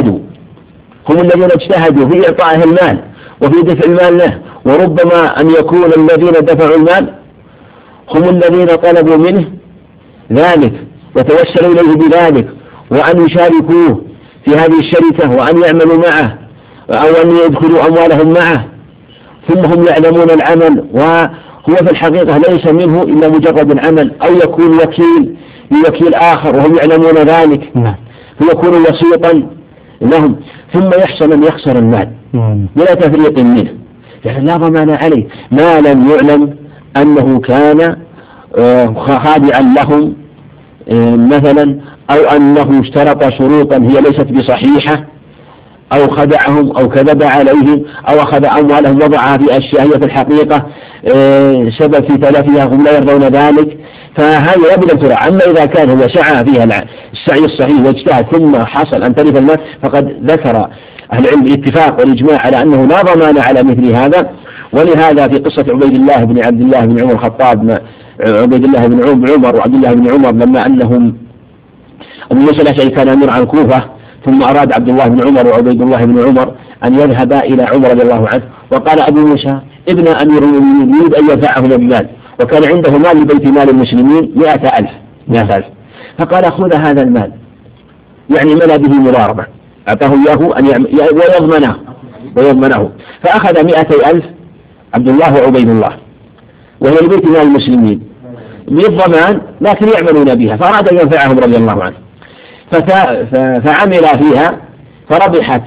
اجتهدوا في إعطائه المال وفي دفع المال له، وربما أن يكون الذين دفعوا المال هم الذين طلبوا منه ذلك وتوسلوا إليه بذلك، وأن يشاركوه في هذه الشركة وأن يعملوا معه أو أن يدخلوا أموالهم معه، ثم هم يعلمون العمل وهو في الحقيقة ليس منه إلا مجرد العمل، أو يكون وكيل آخر وهم يعلمون ذلك فيكون وسيطا لهم، ثم يحصل أن يخسر المال بلا تفريط منه، يعني لا ضمان عليه ما لم يعلم أنه كان خادعا لهم مثلا، أو أنه اشترط شروطا هي ليست بصحيحة، أو خدعهم أو كذب عليهم أو أخذ أموالهم وضعها في أشياء هي في الحقيقة سبب في تلفها هم لا يرضون ذلك، فهذه لابد أن ترى. أما إذا كان هو سعى فيها السعي الصحيح واجتهد ثم حصل أن تلف المال، فقد ذكر أهل العلم الاتفاق والإجماع على أنه لا ضمان على مثل هذا. ولهذا في قصة عبيد الله بن عبد الله بن عمر الخطاب، عبيد الله بن عمر وعبد الله بن عمر، لما أنهم أبو موسى الأشعري كان أمير عن الكوفة، ثم أراد عبد الله بن عمر وعبيد الله بن عمر أن يذهبا إلى عمر رضي الله عنه، وقال أبو موسى ابن أمير المؤمنين يريد أن يدفعهم بمال، وكان عنده مال لبيت مال المسلمين 100,000، فقال خذ هذا المال، يعني ملا به مضاربة، أعطاه إياه أن ويضمنه، فأخذ 200,000 عبد الله وعبيد الله وهي لبيت مال المسلمين بالضمان، لكن يعملون بها، فأراد أن ينفعهم رضي الله عنه، فعمل فيها فربحت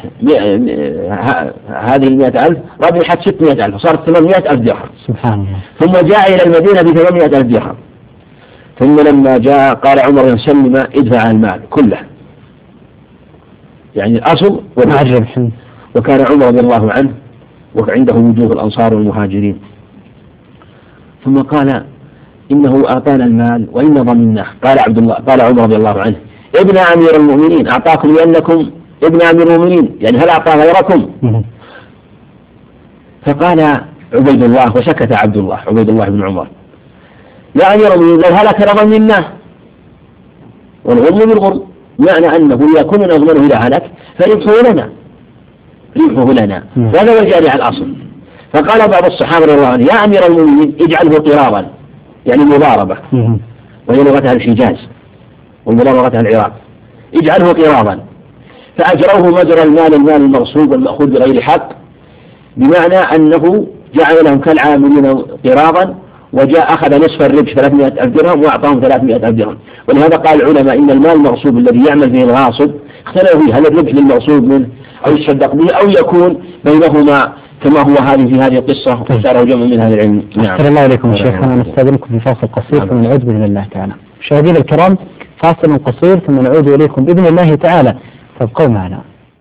هذه 100,000 ربحت 600,000 فصارت 800,000 درهم. سبحان الله. ثم جاء إلى المدينة ب800,000 درهم، ثم لما جاء قال عمر بن سلمة ادفع المال كله، يعني الأصل والربح. وكان عمر رضي الله عنه وعنده وجوه الأنصار والمهاجرين، ثم قال إنه أعطانا المال وإن ضمناه. قال عمر رضي الله عنه ابن أمير المؤمنين أعطاكم لأنكم ابن أمير المؤمنين، يعني هل أعطى غيركم؟ فقال عبيد الله، وسكت عبيد الله بن عمر، يا أمير المؤمنين لو هلك لضمناه، والغرم بالغرم، معنى أنه إذا كنا نضمنه إذا هلك فربحه لنا، وهذا وجه على الأصل. فقال بعض الصحابة رضي الله عنهم يا أمير المؤمنين اجعله قراضا، يعني مضاربة، وهي لغتها الحجاز والمضاربة العراق، اجعله قراضا، فأجروه مجرى المال المغصوب والمأخوذ بغير حق، بمعنى أنه جعل لهم كالعاملين قراضا، وجاء أخذ نصف الربح 300,000 درهم وأعطاهم 300,000 درهم. ولهذا قال العلماء إن المال المغصوب الذي يعمل فيه الغاصب اختلفوا فيه، هل الربح للمغصوب منه أو يصدق به أو يكون بينهما كما هو في هذه القصة، واختاره جمع من هذا العلم. أحسن الله إليكم يا شيخنا، نستأذنكم في فاصل قصير ثم نعود بإذن الله تعالى. مشاهدينا الكرام، فاصل قصير ثم نعود إليكم بإذن الله تعالى، فابقوا معنا.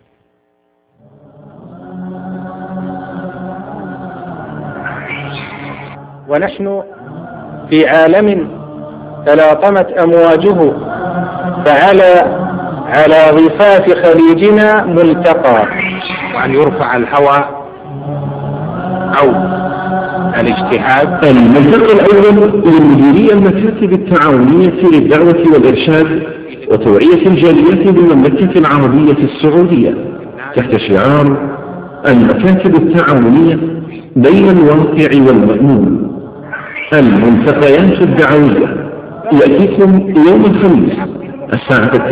ونحن في عالم تلاطمت أمواجه، على ضفاف خليجنا ملتقى، وأن يرفع الهوى أو الاجتهاد. الملتقى الأول للمديرية المكاتب التعاونية للدعوة والإرشاد وتوعية الجالية بالمملكة العربية السعودية، تحت شعار المكاتب التعاونية بين الواقع والمأمون. الملتقيات الدعوية يأتيكم يوم الخميس الساعة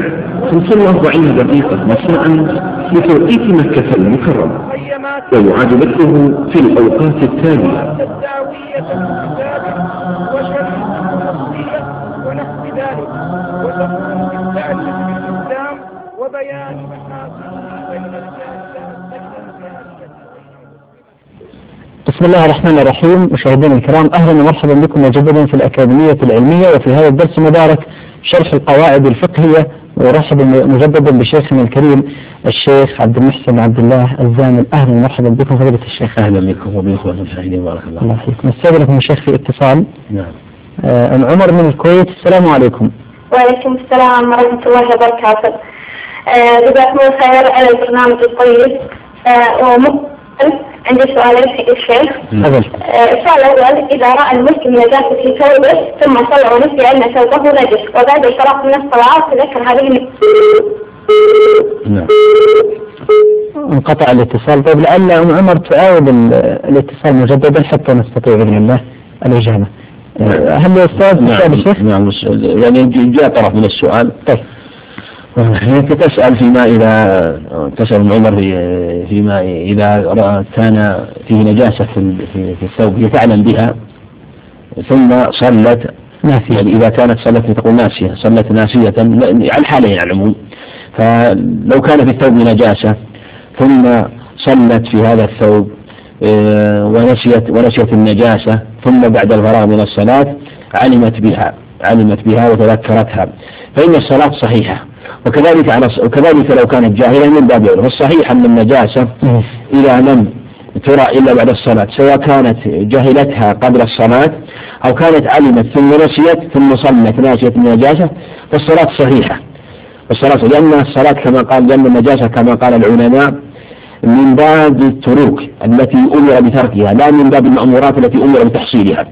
9:45 مساء بتوقيت مكة المكرمة، ويعاد بثه في الأوقات التالية. ونحو ذلك وتكون بالتعليم بالإسلام وبيان بسم الله الرحمن الرحيم. مشاهدينا الكرام، أهلا ومرحبا بكم مجددا في الأكاديمية العلمية وفي هذا الدرس المبارك شرح القواعد الفقهية. ورحب مجددا بشيخنا الكريم الشيخ عبد المحسن عبد الله الزامل. أهلا ومرحبا بكم فضيلة الشيخ. أهلا بكم وبإخوة المشاهدين، بارك الله. الله يحييكم. نستقبلكم يا شيخ في اتصال. نعم. أم عمر من الكويت. السلام عليكم. وعليكم السلام ورحمة الله وبركاته. جزاكم الله خير على البرنامج الطيب. عندي سؤالين حق الشيخ. السؤال الأول: إذا رأى المسلم نجاسة في ثوبه ثم صلى ونسي أن ثوبه نجس وبعد الفراغ من الصلاة تذكر هذه نعم. انقطع الاتصال. طيب لعل أم عمر تعاود الاتصال مجددا حتى نستطيع بإذن الله الإجابة. هل يا أستاذ نعم. الشيخ؟ نعم. يعني جاء طرف من السؤال. طيب. تسأل تسأل عمر فيما إذا كان فيه نجاسة في الثوب هي تعلم بها ثم صلت ناسية. يعني إذا كانت تقول ناسية، صلت ناسية على الحالين على العموم. فلو كان في الثوب نجاسة ثم صلت في هذا الثوب ونسيت النجاسة ثم بعد الفراغ من الصلاة علمت بها وتذكرتها فإن الصلاة صحيحة. وكذلك لو كانت جاهلة من باب أولى. والصحيح أن النجاسة إذا لم ترى إلا بعد الصلاة، سواء كانت جاهلتها قبل الصلاة أو كانت علمت ثم نسيت ثم صلت ناسية النجاسة، فالصلاة صحيحة. لأن الصلاة لأن النجاسة كما قال العلماء من باب التروك التي أمر بتركها، لا من باب المأمورات التي أمر بتحصيلها.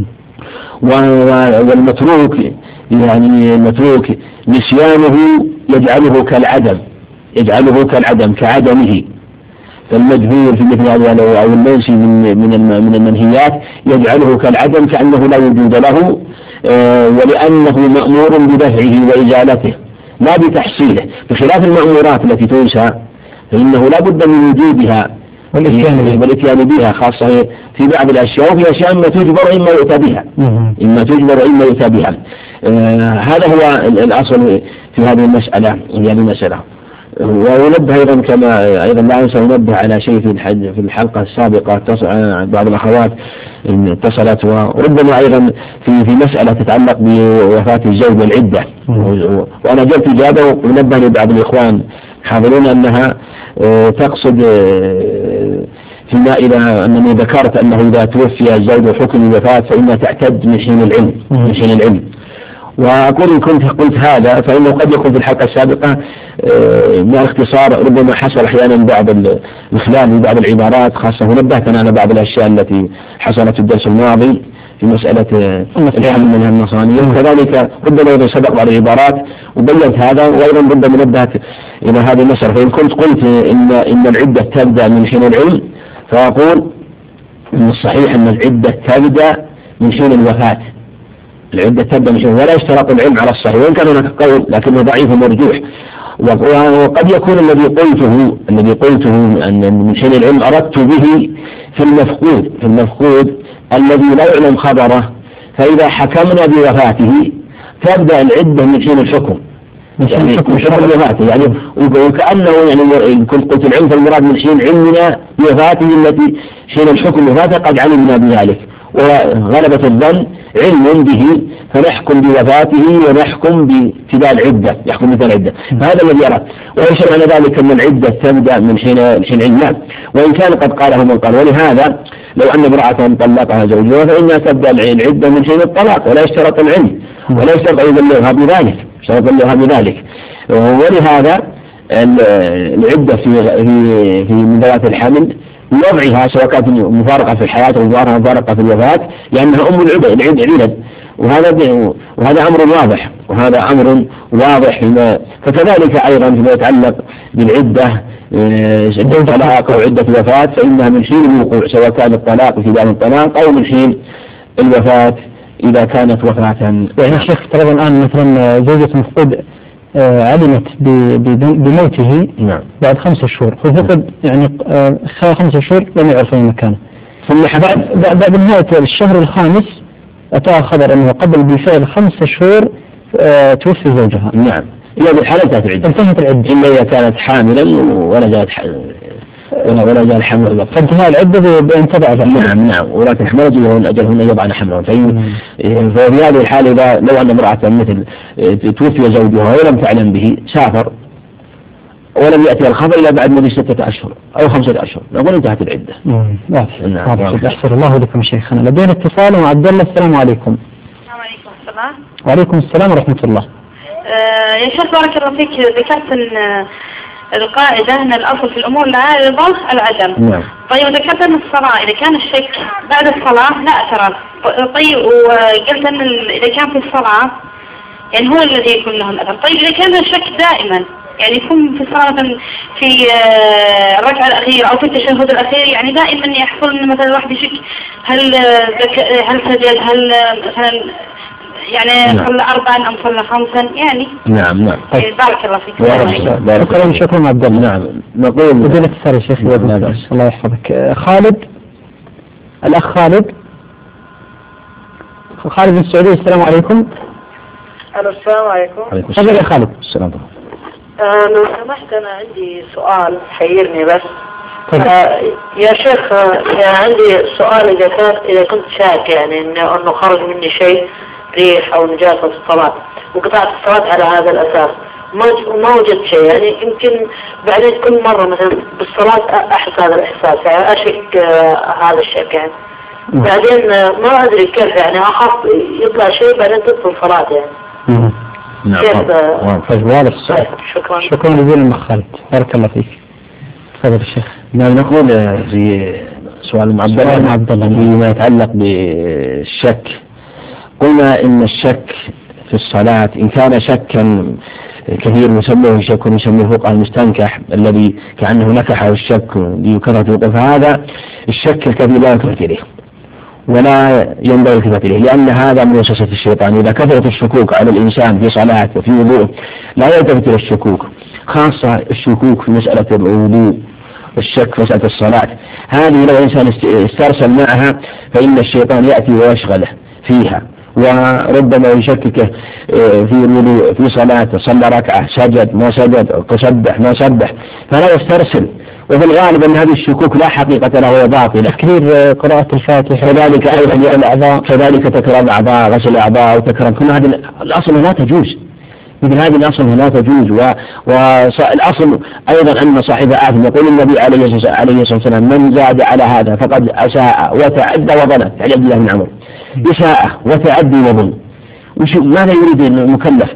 والمتروك المتروك نسيانه يجعله كالعدم كعدمه. فالمجهول في مثل هذا أو المنسي من المنهيات يجعله كالعدم كأنه لا وجود له، ولأنه مأمور بدفعه وإزالته لا بتحصيله، بخلاف المأمورات التي تنسى فإنه لا بد من وجودها والإتيان بها، خاصة في بعض الأشياء، وفي أشياء إما تجبر وإما يؤتى بها. هذا هو الأصل في هذه المسألة. وينبه أيضا كما لا أنسى ينبه على شيء في الحلقة السابقة بعض الأخوات اتصلت، وربما أيضا في مسألة تتعلق بوفاة الزوج والعدة، وأنا جبت إجابة ونبهني بعض الإخوان حاضرون أنها تقصد فيما إذا أنني ذكرت أنه إذا توفي الزوج وحكم الوفاة فإنها تعتد من حين العلم. وأقول إن كنت قلت هذا فإنه قد يكون في الحلقة السابقة من الاختصار ربما حصل أحيانا بعض الإخلال من بعض العبارات، خاصة نبهتنا على بعض الأشياء التي حصلت في الدرس الماضي في مسألة الحمل منها النصرانية، وكذلك ربما إذا سبق بعض العبارات وبينت هذا، وأيضا ربما نبهت إلى هذه المسألة. فإن كنت قلت إن العدة تبدأ من حين العلم، فأقول إن الصحيح أن العدة تبدأ من حين الوفاة. العدة تبدأ من حين، ولا يشترط العلم على الصحيح، وإن كان هناك قول لكنه ضعيف ومرجوح. وقد يكون الذي قلته أن من حين العلم أردت به في المفقود الذي لا يعلم خبره، فإذا حكمنا بوفاته تبدأ العدة من حين الحكم، من حكم وفاته، يعني وكأنه يعني كنت قلت العلم فالمراد من حين علمنا بوفاته التي حين الحكم وفاته قد علمنا بذلك، وغلبة الظن علم به فنحكم بوفاته ونحكم بابتداء العدة، فهذا الذي أردت. ويشير على ذلك أن العدة تبدأ من حين علمنا، وإن كان قد قاله من قال. ولهذا لو أن امرأة طلقها زوجها فإنها تبدأ العدة من حين الطلاق، ولا يشترط العلم ولا يشترط أن يبلغها بذلك. ولهذا العدة في من ذوات الحمل بوضعها سواء كانت مفارقة في الحياة أو مفارقة في الوفاة، لأنها أم العدد، وهذا أمر واضح. فكذلك أيضا فيما يتعلق بالعدة عدة طلاق أو عدة وفاة فإنها من حين الوقوع، سواء كان الطلاق في دار الطلاق أو من حين الوفاة إذا كانت وفاة. يعني شيخ ترى الآن مثلا زوجة مفقود علمت بموته بعد 5 شهور، ففقد يعني 5 شهور لم يعرف أي مكانه، ثم بعد نهاية الشهر الخامس أتى خبر أنه قبل بالفعل 5 شهور توفي زوجها. نعم، هي بالحالة انتهت العدة إلا إذا كانت حاملا ونزلت ولا جاء الحمل الوقت. فانتهاء العدة بينتبع. نعم ولكن حملت وهن أجلهن يضعن حملهم. ففي هذه الحالة إذا لو أن امرأة مثل توفي زوجها ولم تعلم به سافر ولم يأتي الخبر إلا بعد مضي 6 أشهر أو 5 أشهر نقول انتهت العدة. نعم. أحسن الله لكم شيخنا. لدينا اتصال مع عبد الله. السلام عليكم. السلام عليكم. السلام. وعليكم السلام ورحمة الله. يا شيخ بارك الله فيك، ذكرت أن القاعدة أن الأصل في الأمور العارضة العدم. نعم. طيب ذكرت أن الصلاة إذا كان الشك بعد الصلاة لا أثر. طيب وقلت أن إذا كان في الصلاة يعني هو الذي يكون له الأثر. طيب إذا كان الشك دائما يعني يكون في الصلاة في الركعة الأخيرة أو في التشهد الأخير يعني دائما يحصل أن مثلا الواحد يشك هل سجد هل مثلا يعني صلى 4 أم صلى 5 يعني. نعم. بارك الله فيك. شكرا عبد الله. نعم. نقول بدون اتصال يا شيخ. الله يحفظك. خالد، الأخ خالد من السعودية. السلام عليكم. السلام عليكم. تفضل يا خالد. السلام. لو سمحت أنا عندي سؤال حيرني بس. يا شيخ عندي سؤال إذا كنت شاك يعني إنه خرج مني شيء ريح أو نجاسة في الصلاة وقطعت الصلاة على هذا الأساس ما وجدت شيء يعني يمكن بعدين كل مرة مثلا بالصلاة أحس هذا الإحساس يعني أشك هذا الشك يعني بعدين ما أدري كيف يعني أخاف يطلع شيء بعدين تدخل صلاة يعني. نعم. واضح. شكرا جزيلا أخ خالد. بارك الله فيك. تفضل الشيخ. نقول في سؤال عبد الله فيما يتعلق بالشك. قلنا إن الشك في الصلاة إن كان شكا كثير يسموه شك يسموه فقه المستنكح الذي كأنه نكحه الشك لكثرة الوقوف، هذا الشك الكثير لا يلتفت إليه ولا ينبغي الالتفات إليه لأن هذا من وسوسة الشيطان. إذا كثرت الشكوك على الإنسان في صلاة وفي وضوء لا يلتفت إلى الشكوك، خاصة الشكوك في مسألة الوضوء والشك في مسألة الصلاة. هذه لو إنسان استرسل معها فإن الشيطان يأتي ويشغله فيها وربما يشككه في الوضوء في صلاة صلى ركعة سجد ما سجد تسبح ما سبح فلا يسترسل. وفي الغالب أن هذه الشكوك لا حقيقة له وباطلة. تكرير قراءة الفاتحة كذلك أيضا الأعضاء كذلك تكرار الأعضاء غسل الأعضاء وتكرار كل هذه الأصل لا تجوز. مثل هذه الأصل لا تجوز. والأصل أيضا أن صاحب آثم يقول النبي عليه الصلاة والسلام من زاد على هذا فقد أساء وتعدى وظلم. علي عبد الله بن عمرو إساءة وتعدي وظلم. ماذا يريد المكلف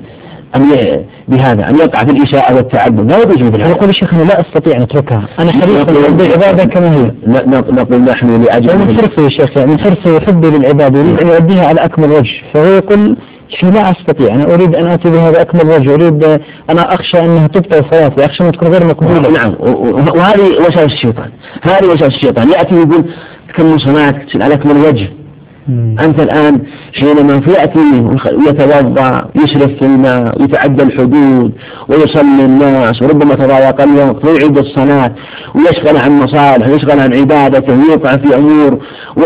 بهذا أن يقع في الإساءة والتعدي؟ لا يجوز مثل هذا. يقول الشيخ أنا لا أستطيع أن أتركها أنا حريص بالعبادة كما هي. نقول نحن لأجل من حرصه يا شيخ يعني من حرصه وحبي للعبادة يريد أن يؤديها على أكمل وجه فهو يقول لا أستطيع أنا أريد أن أتي بهذا أكمل وجه أريد أنا أخشى أنها تبطل صلاتي أخشى أن تكون غير مقبولة. نعم وهذه وساوس الشيطان. هذه وساوس الشيطان يأتي يقول تكمل صلاتك على أكمل وجه. أنت الآن حينما يأتي يتوضأ يسرف في الماء يتعدى الحدود ويصلي الناس وربما تضايق الوقت ويعيد الصلاة ويشغل عن مصالح ويشغل عن عبادته ويوقع في أمور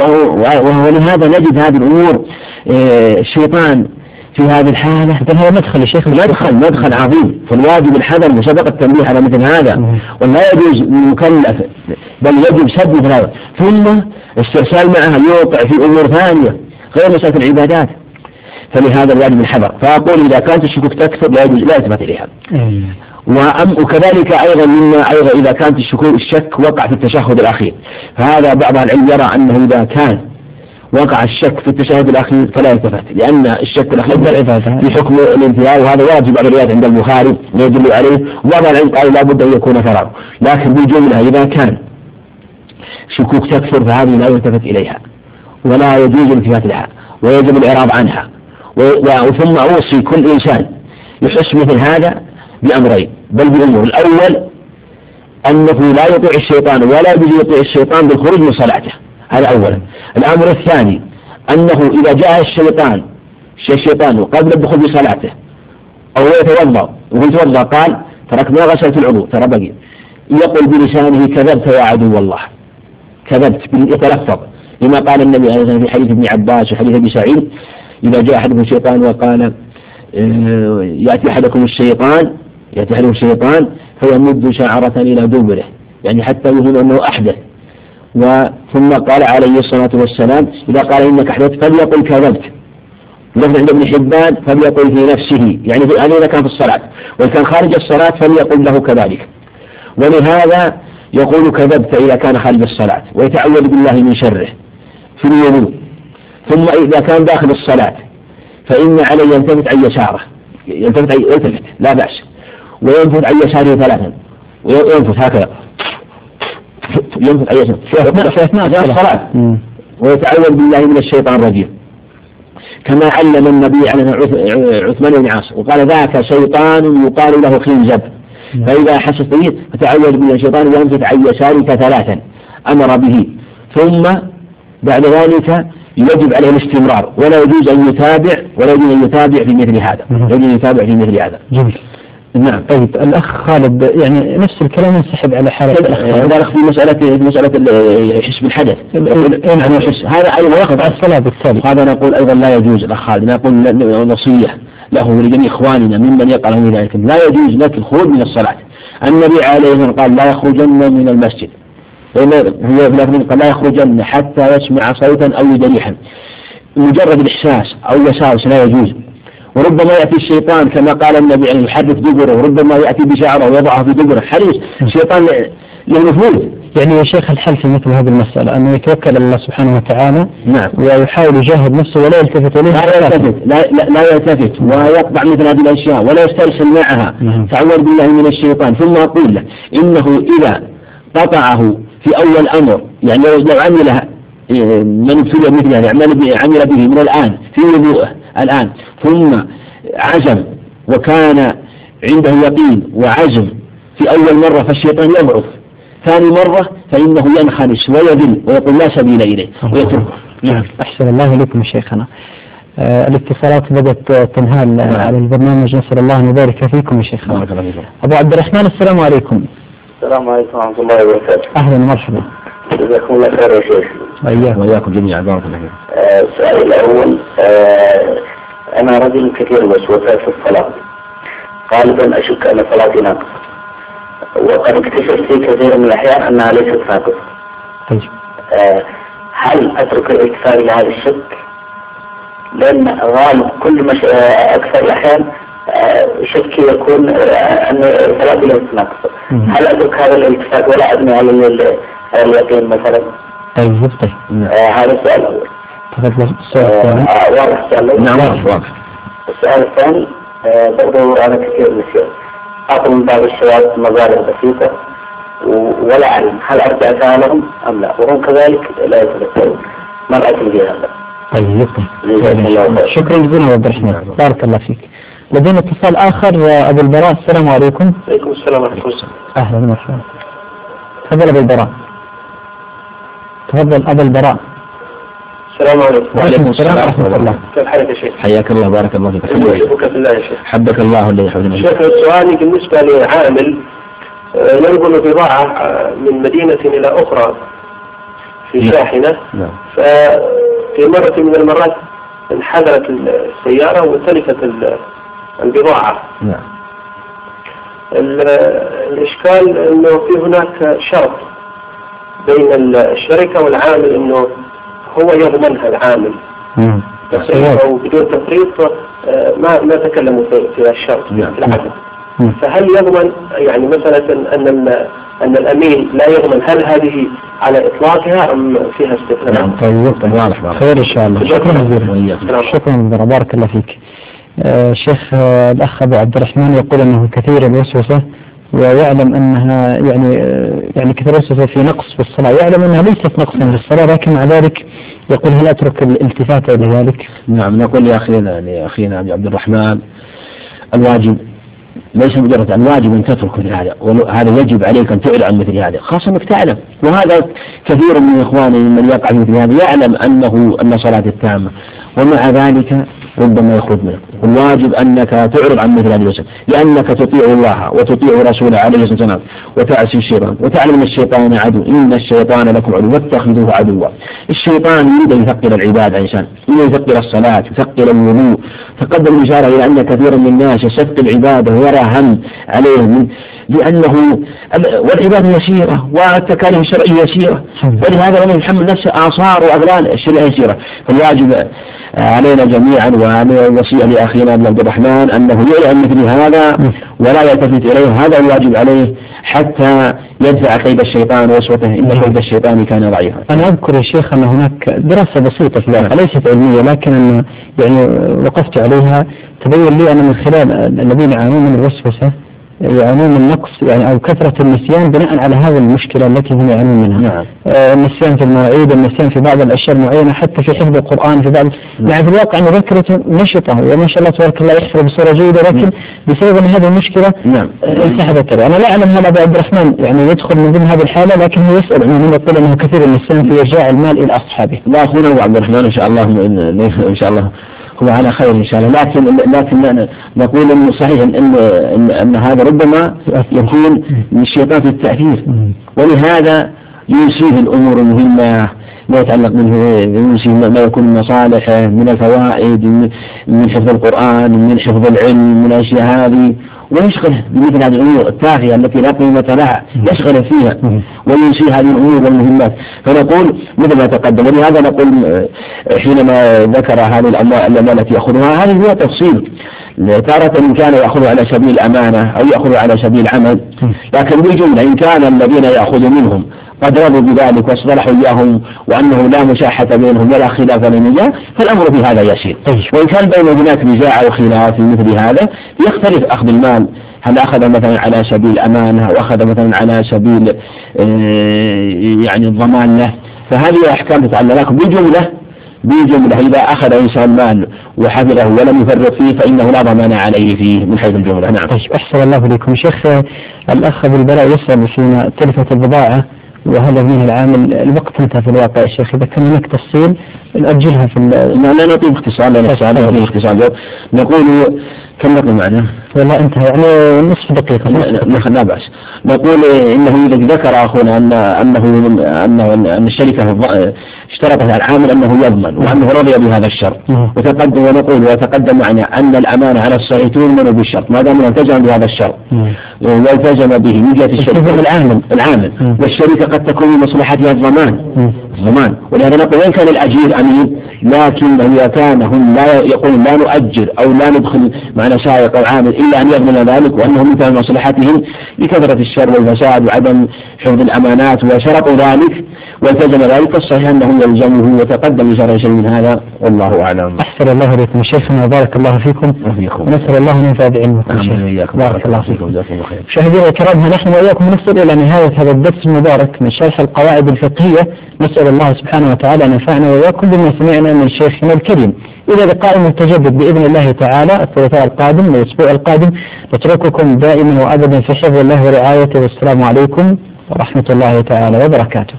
ولهذا نجد هذه الأمور الشيطان في هذه الحالة هذا مدخل الشيخ مدخل عظيم. فالواجب الحذر وسبق التنبيه على مثل هذا ولا يجوز المكلف بل يجب سد مثل هذا ثم استرسال معها يوقع في أمور ثانية غير مسألة العبادات. فلهذا الواجب الحذر. فأقول إذا كانت الشكوك تكثر لا يجوز لا يلتفت إليها. وكذلك أيضا إذا كانت الشك وقع في التشهد الأخير فهذا بعض العلم يرى أنه إذا كان وقع الشك في التشهد الأخير فلا يلتفت لأن الشك الأخير في حكم الانتهاء وهذا واجب بعض الروايات عند البخاري يدل عليه. وبعض العلم قال لا بد أن يكون فرار. لكن بالجملة إذا كان شكوك تكثر فهذه لا يلتفت إليها ولا يجوز الالتفات لها ويجب الإعراض عنها. ثم أوصي كل إنسان يحس مثل هذا بأمرين بل بأمور. الأول أنه لا يطيع الشيطان ولا يجوز يطيع الشيطان بالخروج من صلاته. هذا أولا. الأمر الثاني أنه إذا جاء الشيطان قبل الدخول في صلاته أو يتوضأ ويتوضأ قال ترك ما غسلت العضو ترى بقي يقول بلسانه كذبت يا عدو الله كذبت يتلفظ لما قال النبي عليه الصلاة والسلام في حديث ابن عباس وحديث أبي سعيد إذا جاء أحدكم الشيطان وقال يأتي أحدكم الشيطان فيمد شعرة إلى دبره يعني حتى يظن أنه أحدث. ثم قال عليه الصلاة والسلام إذا قال إنك أحدثت فليقل كذبت. لفظ عند ابن حبان فليقل في نفسه، يعني هذا إذا كان في الصلاة، وإن كان خارج الصلاة فليقل له كذلك. ولهذا يقول كذبت إذا كان خارج الصلاة، ويتعوذ بالله من شره في الوضوء. ثم إذا كان داخل الصلاة فإن عليه يلتفت عن يساره، يلتفت لا بأس، وينفث عن يساره 3، وينفث هكذا، ينفث عن يساره في أثناء الصلاة، ويتعوذ بالله من الشيطان الرجيم، كما علم النبي على عثمان بن عاص وقال ذاك شيطان يقال له خنزب، فإذا حسست به فتعوذ بالله من الشيطان وينفث عن يسارك 3 أمر به. ثم بعد ذلك يجب عليه الاستمرار، ولا يجوز أن يتابع في مثل هذا، جميل. نعم. طيب الأخ خالد يعني نفس الكلام ينسحب على حالة الأخ في مسألة حسب الحدث، هذا أيضا يأخذ على الصلاة بالتالي، هذا نقول أيضا لا يجوز. الأخ خالد نقول نصيحة له ولجميع إخواننا ممن يقع لهم ذلك، لا يجوز لك الخروج من الصلاة. النبي عليه الصلاة والسلام قال لا يخرجن من المسجد، هو في الأخير قال لا يخرجن حتى يسمع صوتا أو يجريحا. مجرد الإحساس أو يساوس لا يجوز. وربما يأتي الشيطان كما قال النبي أن يحرك دبره، وربما يأتي بشعره ويضعه في دبره، حريص الشيطان له نفوذ. يعني يا شيخ الحل في مثل هذه المسألة أنه يتوكل على الله سبحانه وتعالى، نعم، ويحاول يجاهد نفسه ولا يلتفت إليه، لا يلتفت ويقطع مثل هذه الأشياء ولا يسترسل معها، تعوذ بالله من الشيطان. ثم أقول له إنه إذا قطعه في أول أمر، يعني لو عملها من ابتلي مثل هذا عمل به من الآن في وضوءه الآن، ثم عزم وكان عنده يقين وعزم في أول مرة فالشيطان يضعف، ثاني مرة فإنه ينخنس ويذل ويقول لا سبيل إليه ويتركه. نعم. أحسن الله إليكم شيخنا. الاتصالات بدأت تنهال على البرنامج، نسأل الله أن يبارك فيكم يا شيخنا. أبو عبد الرحمن السلام عليكم. السلام عليكم ورحمة الله وبركاته. أهلا ومرحبا. جزاكم الله خير يا شيخ. وإياكم جميعا. بارك الله فيكم. السؤال الأول، أنا رجل كثير الوسوسات في الصلاة، غالبا أشك أن صلاتي ناقصة، وقد اكتشفت في كثير من الأحيان أنها ليست ناقصة. هل أترك الاكتفاء لهذا الشك؟ لأن غالب كل أكثر الأحيان شكي يكون أن صلاتي ليست ناقصة. هل أترك هذا الالتفات ولا أبني على اليقين مثلا؟ طيب. هذا السؤال الأول. تفضل. السؤال الثاني. واضح السؤال الأول؟ نعم واضح. السؤال الثاني، برضو أنا كثير نسيان أخذ من بعض الشباب مظاهر بسيطة ولا أعلم هل أرجع فيها لهم أم لا، وهم كذلك لا يتذكرون. ما رأيك في هذا؟ طيب. شكرا جزيلا يا عبد الرحمن، بارك الله فيك. لدينا اتصال آخر، أبو البراء. السلام عليكم. وعليكم السلام ورحمة الله. أهلا ومرحبا. تفضل أبو البراء. تفضل أبو البراء. السلام عليكم. وعليكم السلام ورحمة الله. كيف حالك يا شيخ؟ حياك الله، بارك الله فيك. أحبك في الله يا شيخ. حبك الله الذي يحبنا. شيخ سؤالي بالنسبة لعامل ينقل بضاعة من مدينة إلى أخرى في شاحنة، ففي مرة من المرات انحدرت السيارة وتلفت البضاعة. الإشكال أنه في هناك شرط بين الشركة والعامل أنه هو يضمنها العامل تفريط أو بدون تفريط، ما تكلموا في الشرط في العقد. فهل يضمن يعني مثلا أن الأمين لا يضمن؟ هل هذه على إطلاقها أم فيها استثناء؟ طيب واضح. خير إن شاء الله. شكرا جزيلا. شكرا، بارك الله فيك. شيخ الأخ أبو عبد الرحمن يقول أنه كثير الوسوسة، ويعلم أنها يعني كثير الوسوسة في نقص في الصلاة، يعلم أنها ليست نقصا في الصلاة، لكن مع ذلك يقول هل أترك الالتفات إلى ذلك؟ نعم، نقول لأخينا عبد الرحمن الواجب ليس مجرد الواجب أن تترك مثل هذا، وهذا يجب عليك أن تعلن عن مثل هذا، خاصة أنك تعلم. وهذا كثير من إخواني من يقع في مثل هذا يعلم أن صلاة التامة، ومع ذلك ربما يخرج منه. والواجب أنك تعرض عن مثل هذه الوسائل، لأنك تطيع الله وتطيع رسوله عليه الصلاة والسلام وتعصي الشيطان وتعلم الشيطان عدو، إن الشيطان لكم عدو واتخذوه عدوا. الشيطان يريد أن يثقل العباد عن إنسان، يريد أن يثقل الصلاة يثقل الوضوء. تقدم الإشارة إلى أن كثيرا من الناس يثقل عباده ويرى هم عليهم، لأنه والعبادة يسيرة والتكاليف الشرعية يسيرة، ولهذا لم يحمل نفسه آثار وأغلال الشريعة يسيرة. فالواجب علينا جميعا وعلى الوصية لأخينا عبد الرحمن أنه يعلم مثل هذا ولا يلتفت إليه، هذا الواجب عليه حتى يدفع كيد الشيطان ووسوسته، إن كيد الشيطان كان ضعيفا. أنا أذكر يا شيخ أن هناك دراسة بسيطة في الواقع ليست علمية، لكن أن يعني وقفت عليها تبين لي أن من خلال الذين يعانون من الوسوسة يعانون من نقص يعني أو كثرة النسيان بناء على هذه المشكلة التي هم يعانون منها. نعم. النسيان في المواعيد، النسيان في بعض الأشياء المعينة، حتى في حفظ القرآن في بعض. يعني في الواقع أن ذاكرته نشطة وما شاء الله تبارك الله يحفظ بصورة جيدة، لكن بسبب هذه المشكلة انسحبت. أنا لا أعلم هل أبو عبد الرحمن يعني يدخل من ضمن هذه الحالة، لكن هو يسأل عموما يقول أنه كثير النسيان في إرجاع المال إلى أصحابه. لا أخونا أبو عبد الرحمن إن شاء الله إن شاء الله هو على خير إن شاء الله، لكن نقول إنه صحيح إن هذا ربما يكون من الشيطان في التأثير، ولهذا ينسيه الأمور المهمة ما يتعلق منه، ينسي ما يكون من مصالحه من الفوائد من حفظ القرآن من حفظ العلم من الأشياء هذه، ويشغله بمثل هذه الأمور التافهة التي لا قيمة لها يشغله فيها وينسي هذه الأمور والمهمات. فنقول مثل ما تقدم، ولهذا نقول حينما ذكر هذه الأموال التي يأخذها هذه هو تفصيل، تارة إن كان يأخذ على سبيل الأمانة أو يأخذ على سبيل العمل، لكن بالجملة إن كان الذين يأخذ منهم قد رضوا بذلك واصطلحوا إياهم وأنه لا مشاحة بينهم ولا خلاف للنزاع فالأمر في هذا يسير. وإن كان بين هناك نزاع أو خلاف في مثل هذا يختلف أخذ المال، هل أخذ مثلا على سبيل الأمانة أو أخذ مثلا على سبيل يعني الضمان له، فهذه أحكام تتعلق. لكن بالجملة إذا أخذ إنسان مال وحفظه ولم يفرط فيه فإنه لا ضمان عليه فيه من حيث الجملة. نعم. أحسن الله إليكم شيخ. الأخ أبو البلاء يسأل فيما تلفة البضاعة وهذا من العامل الوقت انتهى في الواقع يا شيخ، إذا كان هناك تفصيل نأجلها في لا نطيب اختصار نقول كم نقول معنا؟ والله انتهى يعني نصف دقيقة. لا بأس. نقول إنه إذا ذكر أخونا أن الشركة اشترطت على العامل أنه يضمن وأنه رضي بهذا الشرط، وتقدم معنا أن الأمانة على الصحيح تؤمن بالشرط ما دام التزم بهذا الشرط والتزم به من جهة الشركة العامل والشركة قد تكون من مصلحتها الضمان. ولهذا نقول وإن كان الأجير أمين لكن إذا كان هم لا يقول لا نؤجر أو لا ندخل معنا سائق أو عامل إلا أن يضمن ذلك وأنه من مصلحتهم لكثرة الشر والفساد وعدم حفظ الأمانات وشرطوا ذلك والتزم ذلك، الصحيح أنه يلزمه وتقدم شرع شيء من هذا والله أعلم. أحسن الله إليكم شيخنا وبارك الله فيكم ونسأل الله أن ينفع بعلمكم. بارك الله فيكم. مشاهدينا الكرام نحن وإياكم نصل إلى نهاية هذا الدرس المبارك من شرح القواعد الفقهية، نسأل الله سبحانه وتعالى أن ينفعنا وإياكم بما سمعنا من شيخنا الكريم. إلى لقاء متجدد بإذن الله تعالى الثلاثاء القادم والأسبوع القادم، نترككم دائما وأبدا في حفظ الله ورعايته، والسلام عليكم ورحمة الله تعالى وبركاته.